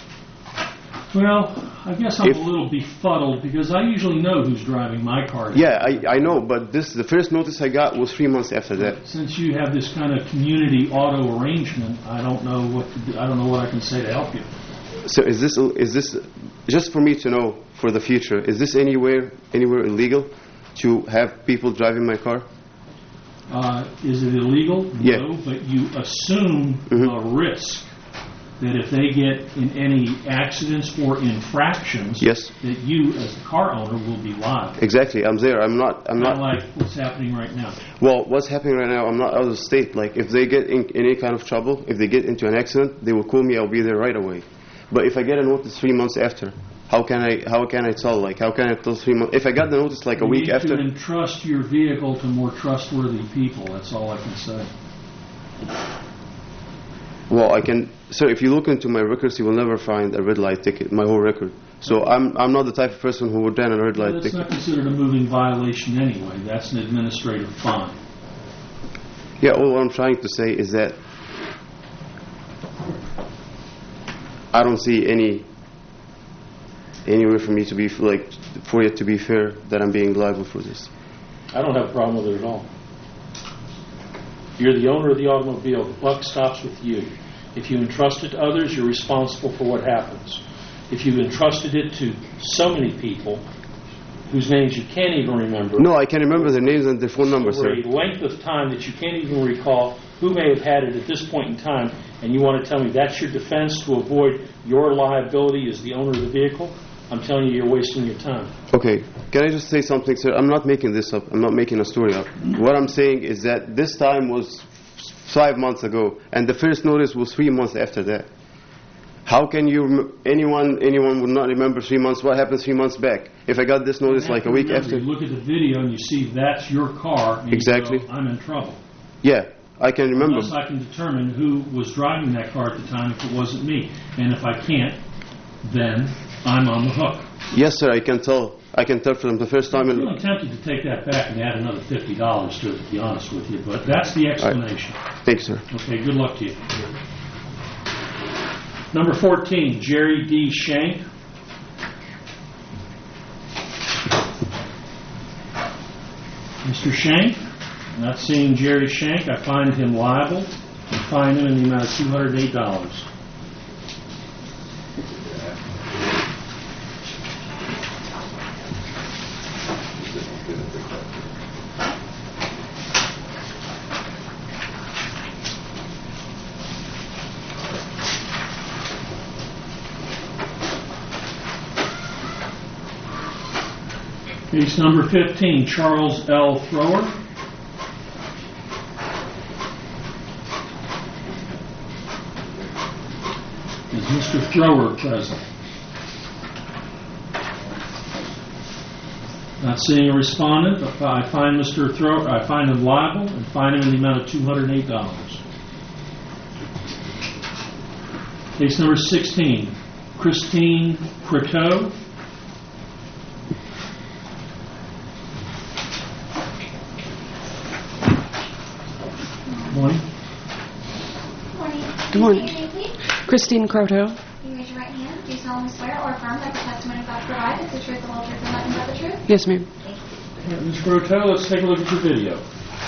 Well, I guess I'm a little befuddled because I usually know who's driving my car. Yeah, I know, but the first notice I got was 3 months after that. Since you have this kind of community auto arrangement, I don't know what to do. I don't know what I can say to help you. So is this just for me to know for the future? Is this anywhere illegal to have people driving my car? Is it illegal? Yeah. No, but you assume a risk that if they get in any accidents or infractions, yes, that you as the car owner will be liable. Exactly. I'm there. I'm not like what's happening right now. Well, what's happening right now, I'm not out of the state. Like if they get in any kind of trouble, if they get into an accident, they will call me. I'll be there right away. But if I get a notice 3 months after, how can I tell? Like how can I tell 3 months? If I got the notice like a week after, you need to entrust your vehicle to more trustworthy people. That's all I can say. Well, I can, sir. If you look into my records, you will never find a red light ticket. My whole record. So I'm not the type of person who would run a red light ticket. That's not considered a moving violation anyway. That's an administrative fine. Yeah. All I'm trying to say is that I don't see anywhere for me to be for it to be fair that I'm being liable for this. I don't have a problem with it at all. You're the owner of the automobile. The buck stops with you. If you entrust it to others, you're responsible for what happens. If you've entrusted it to so many people whose names you can't even remember. No, I can remember their names and their phone numbers, sir. For a length of time that you can't even recall who may have had it at this point in time, and you want to tell me that's your defense to avoid your liability as the owner of the vehicle? I'm telling you, you're wasting your time. Okay, can I just say something, sir? I'm not making this up. I'm not making a story up. What I'm saying is that this time was 5 months ago, and the first notice was 3 months after that. How can anyone would not remember 3 months? What happened 3 months back? If I got this notice like a week after. You look at the video and you see that's your car. And exactly. You go, I'm in trouble. Yeah, I can remember. Unless I can determine who was driving that car at the time if it wasn't me. And if I can't, then I'm on the hook. Yes, sir, I can tell. I can tell from the first time. I'm really tempted to take that back and add another $50 to it, to be honest with you. But that's the explanation. Right. Thanks, sir. Okay, good luck to you. Number 14, Jerry D. Shank. Mr. Shank, not seeing Jerry Shank, I find him liable and fine him in the amount of $208. Case number 15, Charles L. Thrower. Is Mr. Thrower present? Not seeing a respondent, I find Mr. Thrower, I find him liable and fine him in the amount of $208. Case number 16, Christine Croteau. Morning. Good morning. Christine Croteau. You raise your right hand. Do you solemnly swear or affirm that the testimony about to provide is the truth, the whole truth, and nothing but the truth? Yes, ma'am. Ms. Croteau, let's take a look at your video.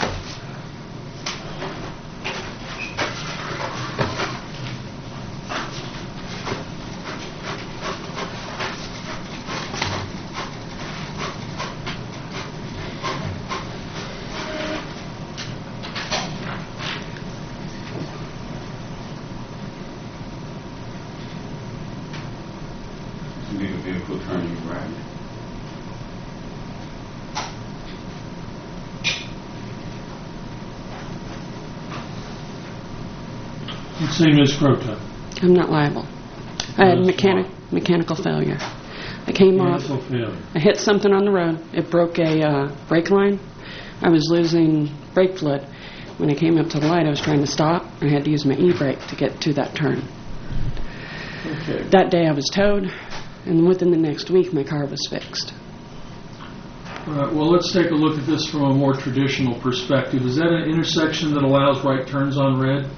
You need a vehicle turning right. Let's see, Ms. Croteau. I'm not liable. I had mechanical failure. I came off. Mechanical failure. I hit something on the road. It broke a brake line. I was losing brake fluid. When I came up to the light, I was trying to stop. I had to use my e-brake to get to that turn. Okay. That day I was towed, and within the next week my car was fixed. All right, well, let's take a look at this from a more traditional perspective. Is that an intersection that allows right turns on red?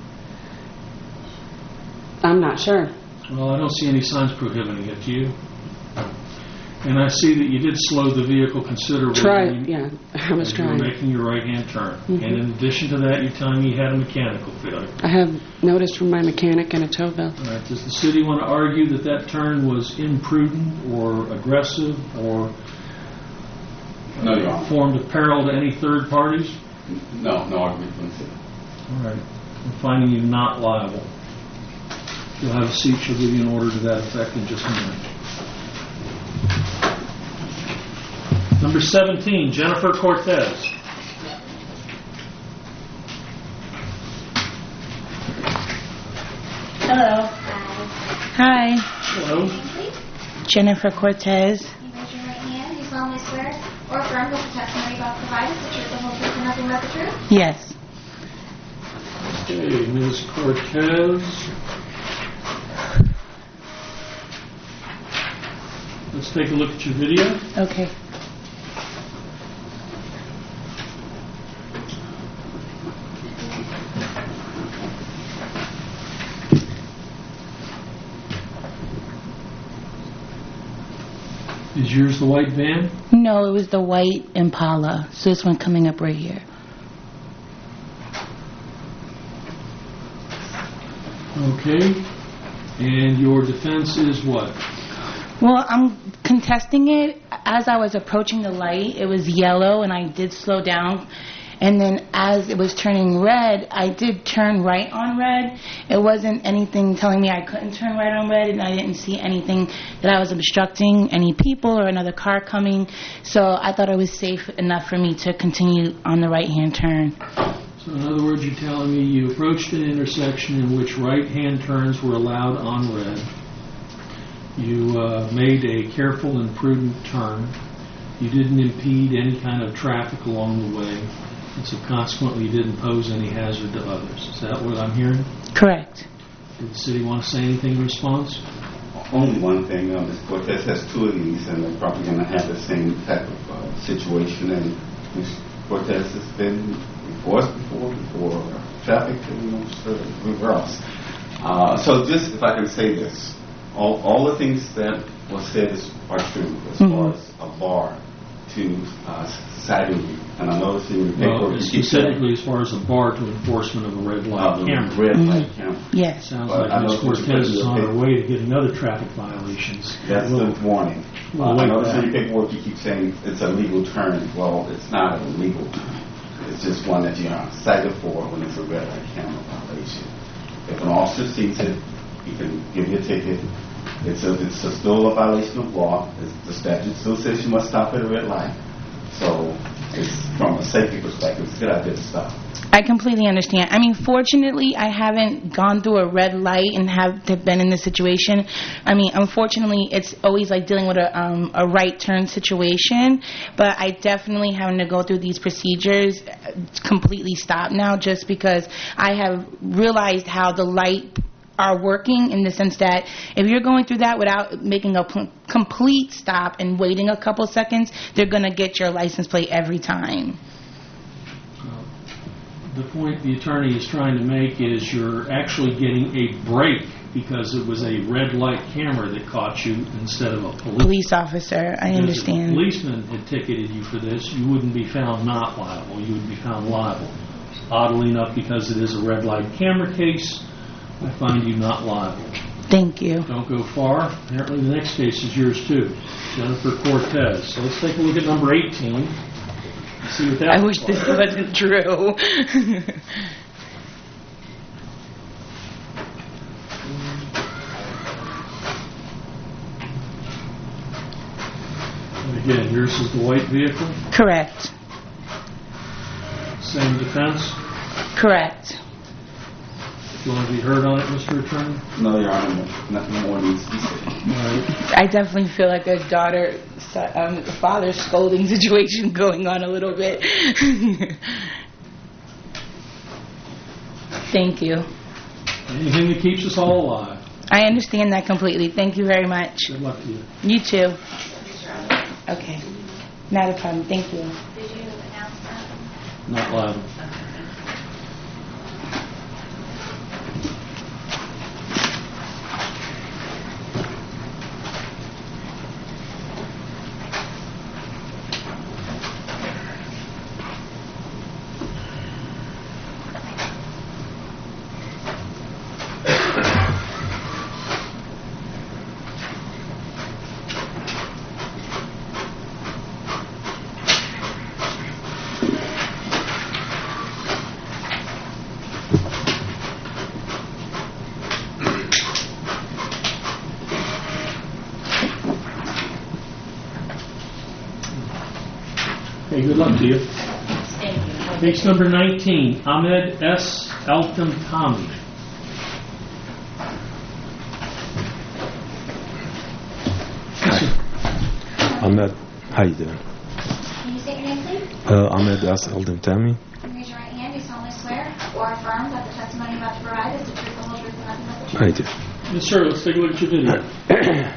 I'm not sure. Well, I don't see any signs prohibiting it, do you? And I see that you did slow the vehicle considerably. Yeah, I was trying. You were making your right-hand turn. Mm-hmm. And in addition to that, you're telling me you had a mechanical failure. I have notice from my mechanic and a tow bill. All right, does the city want to argue that that turn was imprudent or aggressive or No, Your Honor. formed of peril to any third parties? No argument from the city. All right. I'm finding you not liable. You'll have a seat. She'll give you an order to that effect in just a minute. Number 17, Jennifer Cortez. Hello. Hi. Hello. Jennifer Cortez. You raise your right hand. Do you solemnly swear or affirm that the testimony about to provide is the truth, the whole truth, and nothing but the truth? Yes. Okay, Ms. Cortez. Let's take a look at your video. Okay. Is yours the white van? No, it was the white Impala. So this one coming up right here. Okay. And your defense is what? Well, I'm contesting it. As I was approaching the light, it was yellow, and I did slow down. And then as it was turning red, I did turn right on red. It wasn't anything telling me I couldn't turn right on red, and I didn't see anything that I was obstructing any people or another car coming. So I thought it was safe enough for me to continue on the right-hand turn. So in other words, you're telling me you approached an intersection in which right-hand turns were allowed on red. You made a careful and prudent turn. You didn't impede any kind of traffic along the way. And so consequently, you didn't pose any hazard to others. Is that what I'm hearing? Correct. Did the city want to say anything in response? Only one thing, Ms. Cortez has two of these, and they're probably going to have the same type of situation. And Ms. Cortez has been before us before traffic, and reverse. So just, if I can say this, all the things that were said are true as far as a bar to citing you. And I noticed in your paper... Well, specifically as far as a bar to enforcement of a red light camera. Red light camera. Yes. Sounds like Ms. Cortez is on her way to getting other traffic violations. That's the warning. I noticed in your paperwork you keep saying it's a legal turn. Well, it's not a legal turn. It's just one that you're cited for when it's a red light camera violation. If an officer sees it, he can give you a ticket, It's still a violation of law. The statute still says you must stop at a red light. So it's from a safety perspective, it's a good idea to stop. I completely understand. I mean, fortunately, I haven't gone through a red light and have been in this situation. I mean, unfortunately, it's always like dealing with a right turn situation. But I definitely having to go through these procedures completely stop now, just because I have realized how the light are working, in the sense that if you're going through that without making a complete stop and waiting a couple seconds, they're going to get your license plate every time. The point the attorney is trying to make is you're actually getting a break because it was a red light camera that caught you instead of a police officer. I understand. If a policeman had ticketed you for this, you wouldn't be found not liable. You would be found liable. Oddly enough, because it is a red light camera case, I find you not liable. Thank you. Don't go far. Apparently the next case is yours too. Jennifer Cortez. So let's take a look at number 18. See what that I wish this wasn't true. And again, yours is the white vehicle? Correct. Same defense? Correct. Do you want to be heard on it, Mr. Attorney? No, Your Honor. Nothing more needs to be said. I definitely feel like a father scolding situation going on a little bit. Thank you. Anything that keeps us all alive. I understand that completely. Thank you very much. Good luck to you. You too. Okay. Not a problem. Thank you. Did you announce that? Not liable. Okay, good luck to you. Thank you. Case number 19, Ahmed S. Al-Tamtami. Ahmed, how you doing? Can you state your name, please? Ahmed S. Al-Tamtami. Raise your right hand. Do you solemnly swear or affirm that the testimony you're about to provide is the truth, the whole truth, and nothing but the truth? I do. Yes, sir. Let's take a look at your video.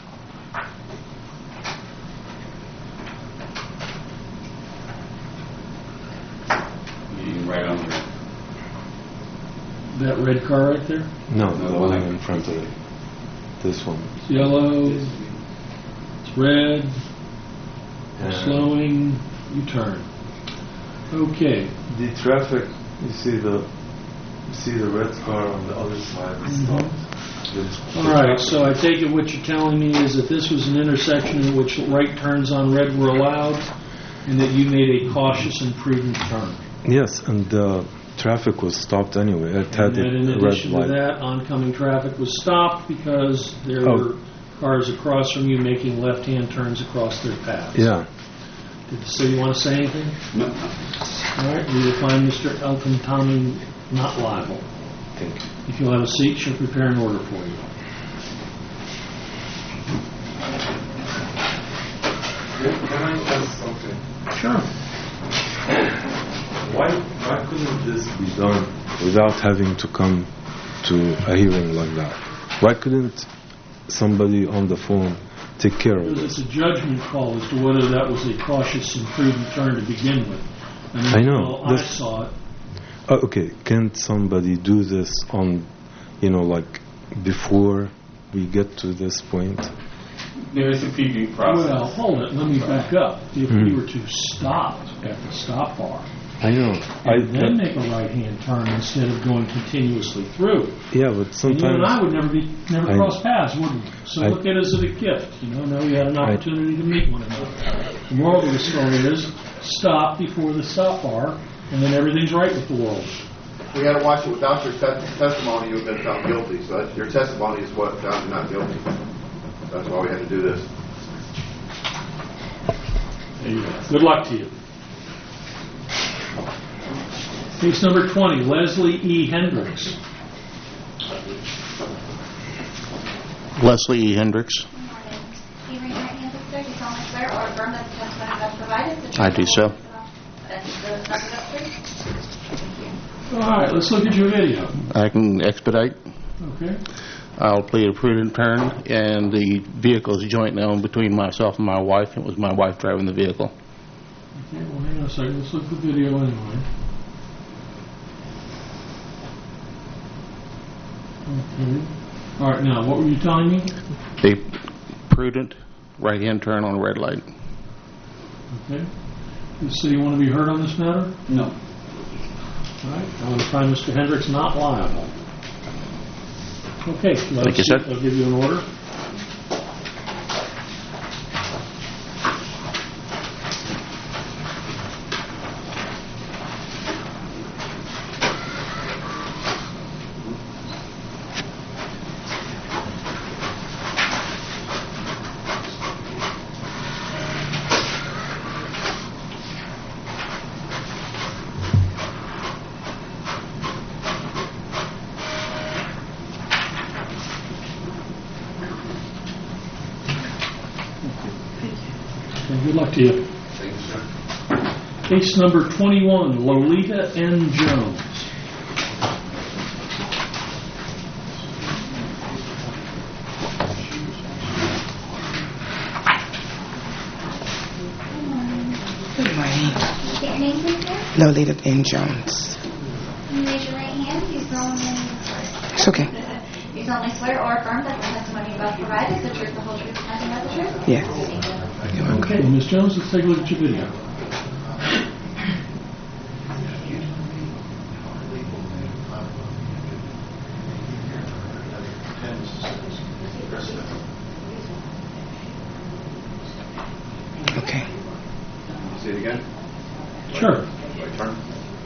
Right on there. That red car right there? No, the one in front of it. This one. It's yellow. It's red. Slowing. You turn. Okay. The traffic, you see the red car on the other side. All right, so I take it what you're telling me is that this was an intersection in which right turns on red were allowed, and that you made a cautious and prudent turn. Yes, and the traffic was stopped anyway. It had And in a red addition to light. that, oncoming traffic was stopped because there were cars across from you making left-hand turns across their paths. Yeah. Did the city want to say anything? No. All right, we will find Mr. Al-Tamtami not liable. Thank you. If you'll have a seat, she'll prepare an order for you. Can I ask something? Sure. Why couldn't this be done without having to come to a hearing like that? Why couldn't somebody on the phone take care of Because this? it's a judgment call as to whether that was a cautious and prudent turn to begin with. And I know. until I saw it. Okay, can't somebody do this on, like before we get to this point? There is a preview process. Well, hold it. Let me back up. If we were to stop at the stop bar, I know. and then make a right-hand turn instead of going continuously through. Yeah, but And sometimes you and I would never cross paths, would we? So I- look at it as a gift. Now you had an opportunity to meet one another. The moral of the story is stop before the stop bar, and then everything's right with the world. We had to watch it without your testimony. You have been found guilty. So your testimony is what found you not guilty. That's why we had to do this. There you go. Good luck to you. Case number 20, Leslie E. Hendricks. Leslie E. Hendricks. Do you raise your right hand, sister? Do you solemnly swear or affirm that the testimony you have provided is the truth? I do so. That's the nothing but truth? Thank you. All right, let's look at your video. I can expedite. Okay. I'll plead a prudent turn, and the vehicle is jointly owned between myself and my wife. It was my wife driving the vehicle. Okay, well, hang on a second. Let's look at the video anyway. Okay. All right, now, what were you telling me? A prudent right-hand turn on a red light. Okay. So you want to be heard on this matter? No. All right. I want to find Mr. Hendricks not liable. Okay. Thank you, sir. I'll give you an order. And good luck to you. Thank you, sir. Case number 21, Lolita N. Jones. Good morning. Get your name, please, sir? Lolita N. Jones. Can you raise your right hand? Do you solemnly It's okay. Do you solemnly swear or affirm that the testimony you about to provide is the truth, the whole truth, and nothing but the truth? Yes. Thank you. Okay, well, Ms. Jones, let's take a look at your video. Okay. See it again? Sure. Right turn.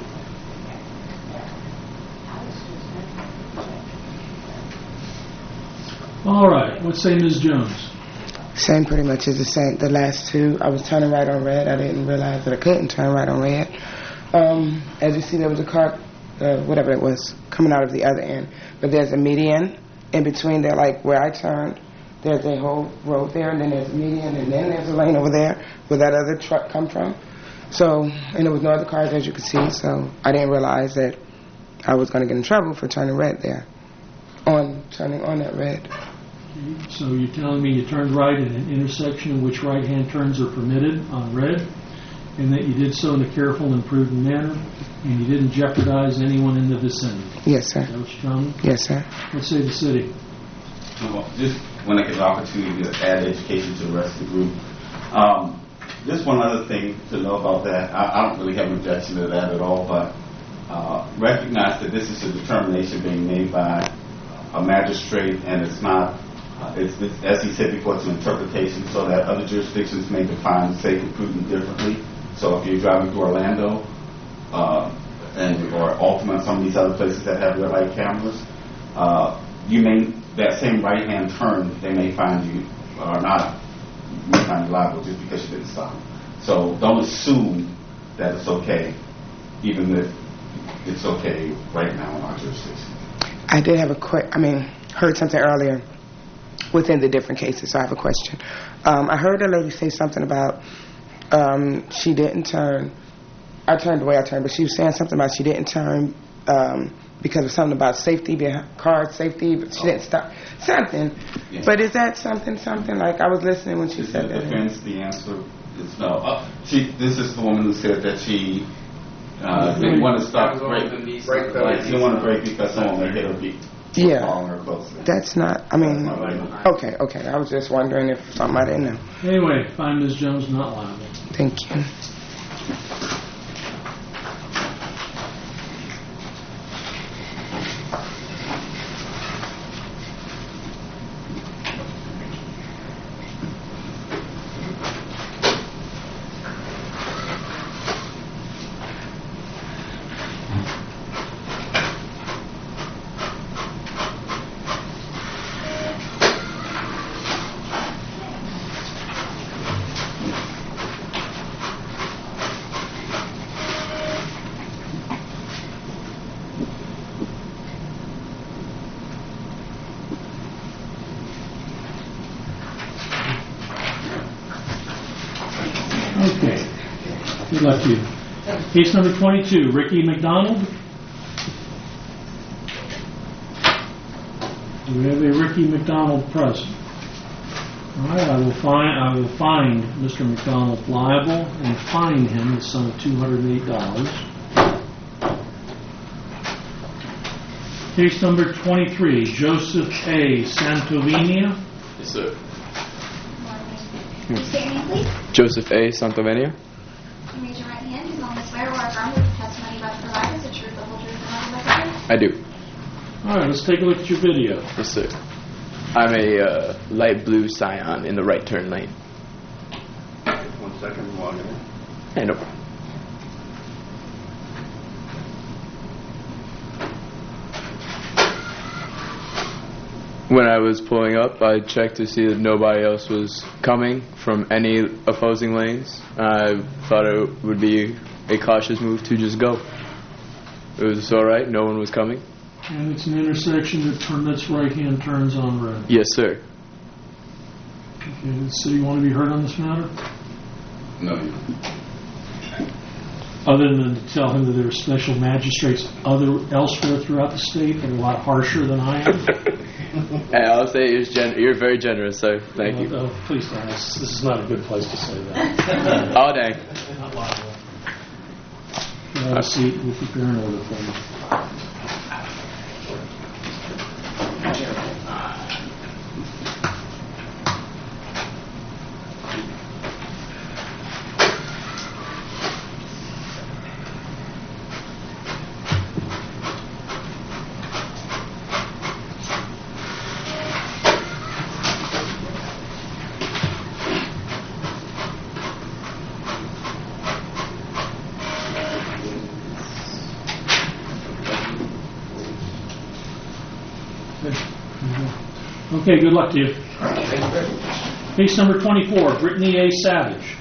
All right. What say Ms. Jones? Same pretty much as the last two. I was turning right on red. I didn't realize that I couldn't turn right on red. As you see, there was a car, whatever it was, coming out of the other end. But there's a median in between there, like where I turned. There's a whole road there, and then there's a median, and then there's a lane over there where that other truck come from. So, and there was no other cars, as you can see, so I didn't realize that I was going to get in trouble for turning red there, turning on that red. So you're telling me you turned right in an intersection in which right-hand turns are permitted on red, and that you did so in a careful and prudent manner, and you didn't jeopardize anyone in the vicinity? Yes, sir. Is that what you're telling me? Yes, sir. Let's say the city. Well, just when I get the opportunity to add education to the rest of the group. Just one other thing to know about that. I don't really have an objection to that at all, but recognize that this is a determination being made by a magistrate, and it's not, it's as he said before, it's an interpretation, so that other jurisdictions may define safe and prudent differently. So if you're driving through Orlando or Altamont, some of these other places that have red light cameras, you may, that same right-hand turn, they may find you may find you liable just because you didn't stop. So don't assume that it's okay, even if it's okay right now in our jurisdiction. I did have heard something earlier within the different cases, so I have a question. I heard a lady say something about she didn't turn. I turned the way I turned, but she was saying something about she didn't turn because of something about safety, car safety, but she didn't stop. Something. Yeah. But is that something? Like, I was listening when she said that. The answer is no. This is the woman who said that she didn't want to stop brake. She didn't want to brake because someone may hit her beat. Yeah. That's not, okay. I was just wondering if something I didn't know. Anyway, find Ms. Jones not liable. Thank you. Good luck to you. Case number 22, Ricky McDonald. Do we have a Ricky McDonald present? All right, I will find Mr. McDonald liable and fine him the sum of $208. Case number 23, Joseph A. Santovenia. Yes, sir. State your name, please. Joseph A. Santovenia. You raise your right hand. You solemnly swear or affirm that the testimony about to provide is the truth, the whole truth, and nothing but the truth? I do. All right, let's take a look at your video. Yes, sir. I'm a light blue Scion in the right turn lane. 1 second, log in. Hey, no problem. When I was pulling up, I checked to see that nobody else was coming from any opposing lanes. I thought it would be a cautious move to just go. It was all right. No one was coming. And it's an intersection that permits right-hand turns on red. Yes, sir. Okay, so you want to be heard on this matter? No. Other than to tell him that there are special magistrates elsewhere throughout the state that are a lot harsher than I am? Hey, I'll say you're very generous, sir. Thank you. Please don't. This is not a good place to say that. Oh, dang. Not liable. You have a seat. We'll prepare an order for you. Okay, good luck to you. Case number 24, Brittany A. Savage.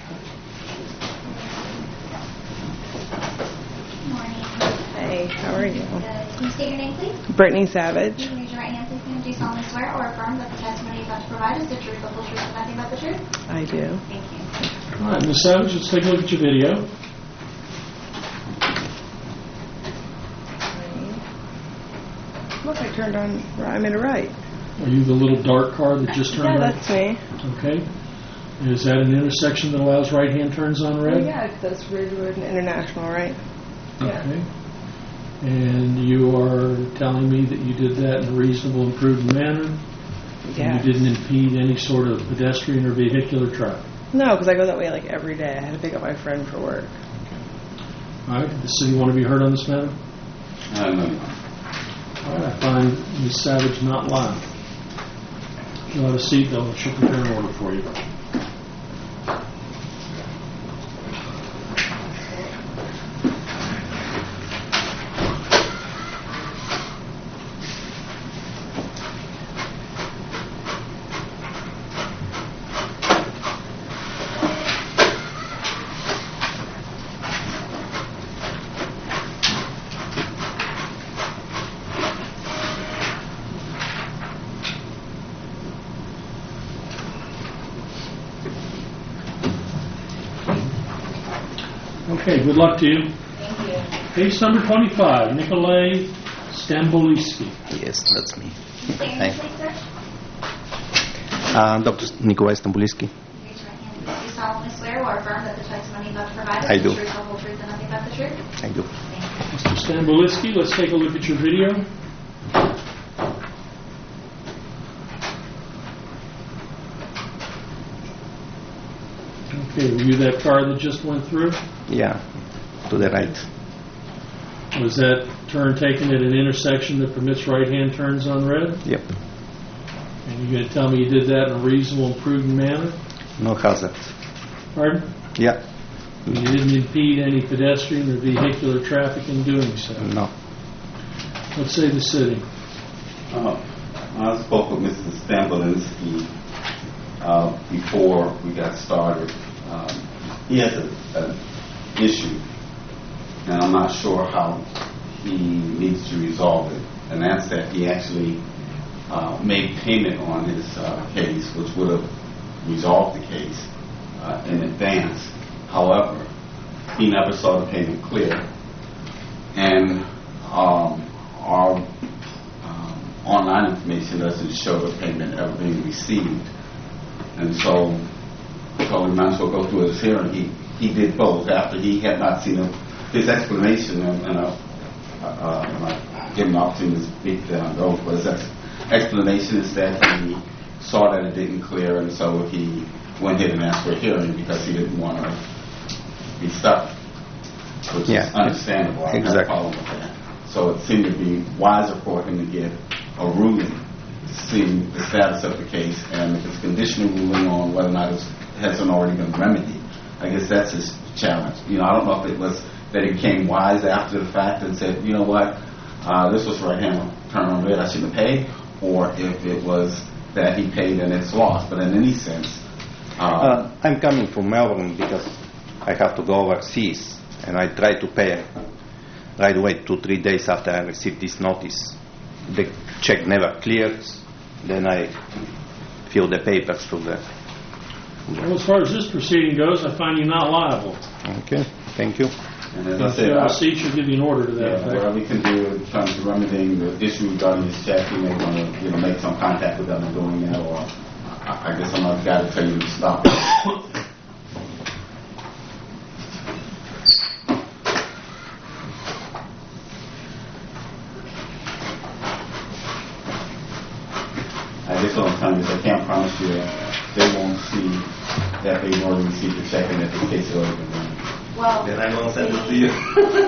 Hey, how are you? Can you state your name, please? Brittany Savage. Can you raise your right hand, please, ma'am? Do you solemnly swear or affirm that the testimony you're about to provide is the truth, the whole truth, and nothing but the truth? I do. Thank you. All right, Ms. Savage, let's take a look at your video. Look, I turned on, I'm in a right. Are you the little dark car that just turned Yeah, right? that's me. Okay. Is that an intersection that allows right-hand turns on red? Yeah, that's Ridgewood and International, right? Okay. And you are telling me that you did that in a reasonable and prudent manner? Yeah. And you didn't impede any sort of pedestrian or vehicular traffic? No, because I go that way like every day. I had to pick up my friend for work. All right. Does the city want to be heard on this matter? No. All right. I find Ms. Savage not liable. You'll have a seat, though. She'll prepare an order for you. Okay, good luck to you. Thank you. Case number 25, Nikolay Stambuliski. Yes, that's me. State your name, please, sir. Dr. Nikolai Stambuliski. Raise your right hand. Do you solemnly swear or affirm that the testimony you're about to provide is I the do. truth, the whole truth, and nothing but the truth? I do. Mr. Stambuliski, let's take a look at your video. Okay, were you that car that just went through? Yeah, to the right. Was that turn taken at an intersection that permits right-hand turns on red? Yep. And you're going to tell me you did that in a reasonable and prudent manner? No hazard. Pardon? Yeah. You didn't impede any pedestrian or vehicular traffic in doing so? No. Let's say the city. I spoke with Mr. Stambuliski before we got started. He has an issue, and I'm not sure how he needs to resolve it. And that's that he actually made payment on his case, which would have resolved the case in advance. However, he never saw the payment clear. And our online information doesn't show the payment ever being received. And so we might as well go through his hearing. He did both after he had not seen his explanation, and I give him the opportunity to speak down those, but his explanation is that he saw that it didn't clear, and so he went ahead and asked for a hearing because he didn't want to be stuck, which is understandable. I have no problem with that. So it seemed to be wiser for him to get a ruling to see the status of the case, and if it's conditional ruling on whether or not it hasn't already been remedied. I guess that's his challenge. I don't know if it was that he became wise after the fact and said, you know what, this was right-hand turn on red, I shouldn't have paid, or if it was that he paid and it's lost. But in any sense... I'm coming from Melbourne because I have to go overseas, and I try to pay right away 2-3 days after I received this notice. The check never clears, then I fill the papers to the... Well, as far as this proceeding goes, I find you not liable. Okay, thank you. And as I said, the seat should give you an order to that effect. What we can do in terms of remedying the issue regarding his check, you may want to make some contact with them and doing that, or I guess I'm not the guy to tell you to stop it. I guess what I'm telling you is I can't promise you that they won't see that they've already received the check and that the case has already been done. Well, then I won't send it to you.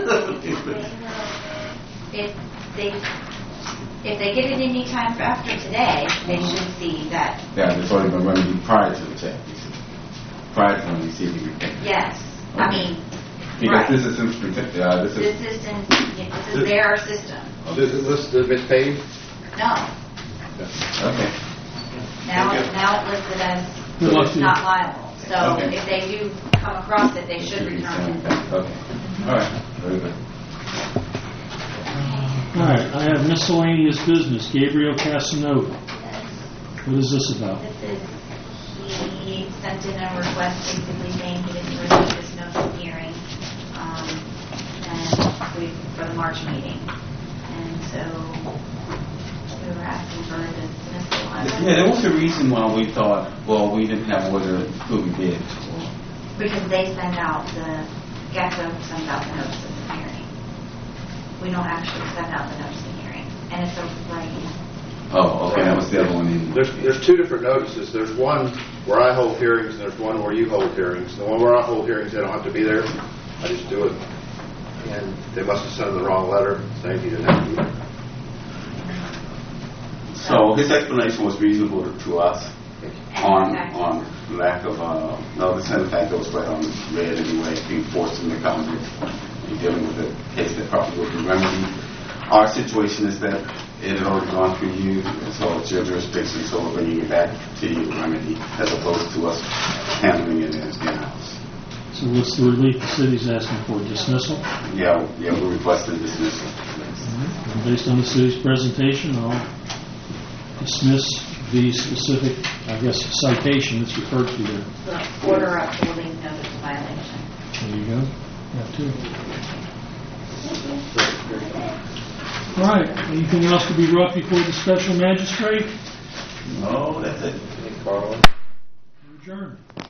if they get it any time after today, they should see that. Yeah, it's already been remedied prior to the check, you see. Prior to when receiving the check. Yes. Okay. I mean, because right. this is their system. Is it listed as paid? No. Okay. Now it's listed as not liable. So if they do come across it, they should return it. Okay. All right. Very good. All right. I have miscellaneous business. Gabriel Casanova. What is this about? He sent in a request basically saying he didn't receive this notice of hearing for the March meeting. And so we were asking for a dismissal. Yeah, there was a reason why we thought, well, we didn't have order who we did. Because they send out GECO sends out the notice of the hearing. We don't actually send out the notice of hearing. And it's like... Oh, okay, that was the other one. There's two different notices. There's one where I hold hearings, and there's one where you hold hearings. The one where I hold hearings, they don't have to be there. I just do it. And they must have sent the wrong letter saying he didn't have to be there. So his explanation was reasonable to us on lack of notice, and the fact that it was right on red anyway, being forced him to come and dealing with a case that probably would be remedied. Our situation is that it had already gone through you, so it's your jurisdiction, so we're bringing it back to you to remedy, as opposed to us handling it in-house. So what's the relief the city's asking for? Dismissal? Yeah, we requested dismissal. And based on the city's presentation, I'll dismiss the specific, I guess, citation that's referred to there. So order upholding notice of violation. There you go. That too. All right. Anything else to be brought before the special magistrate? No, that's it. Adjourned.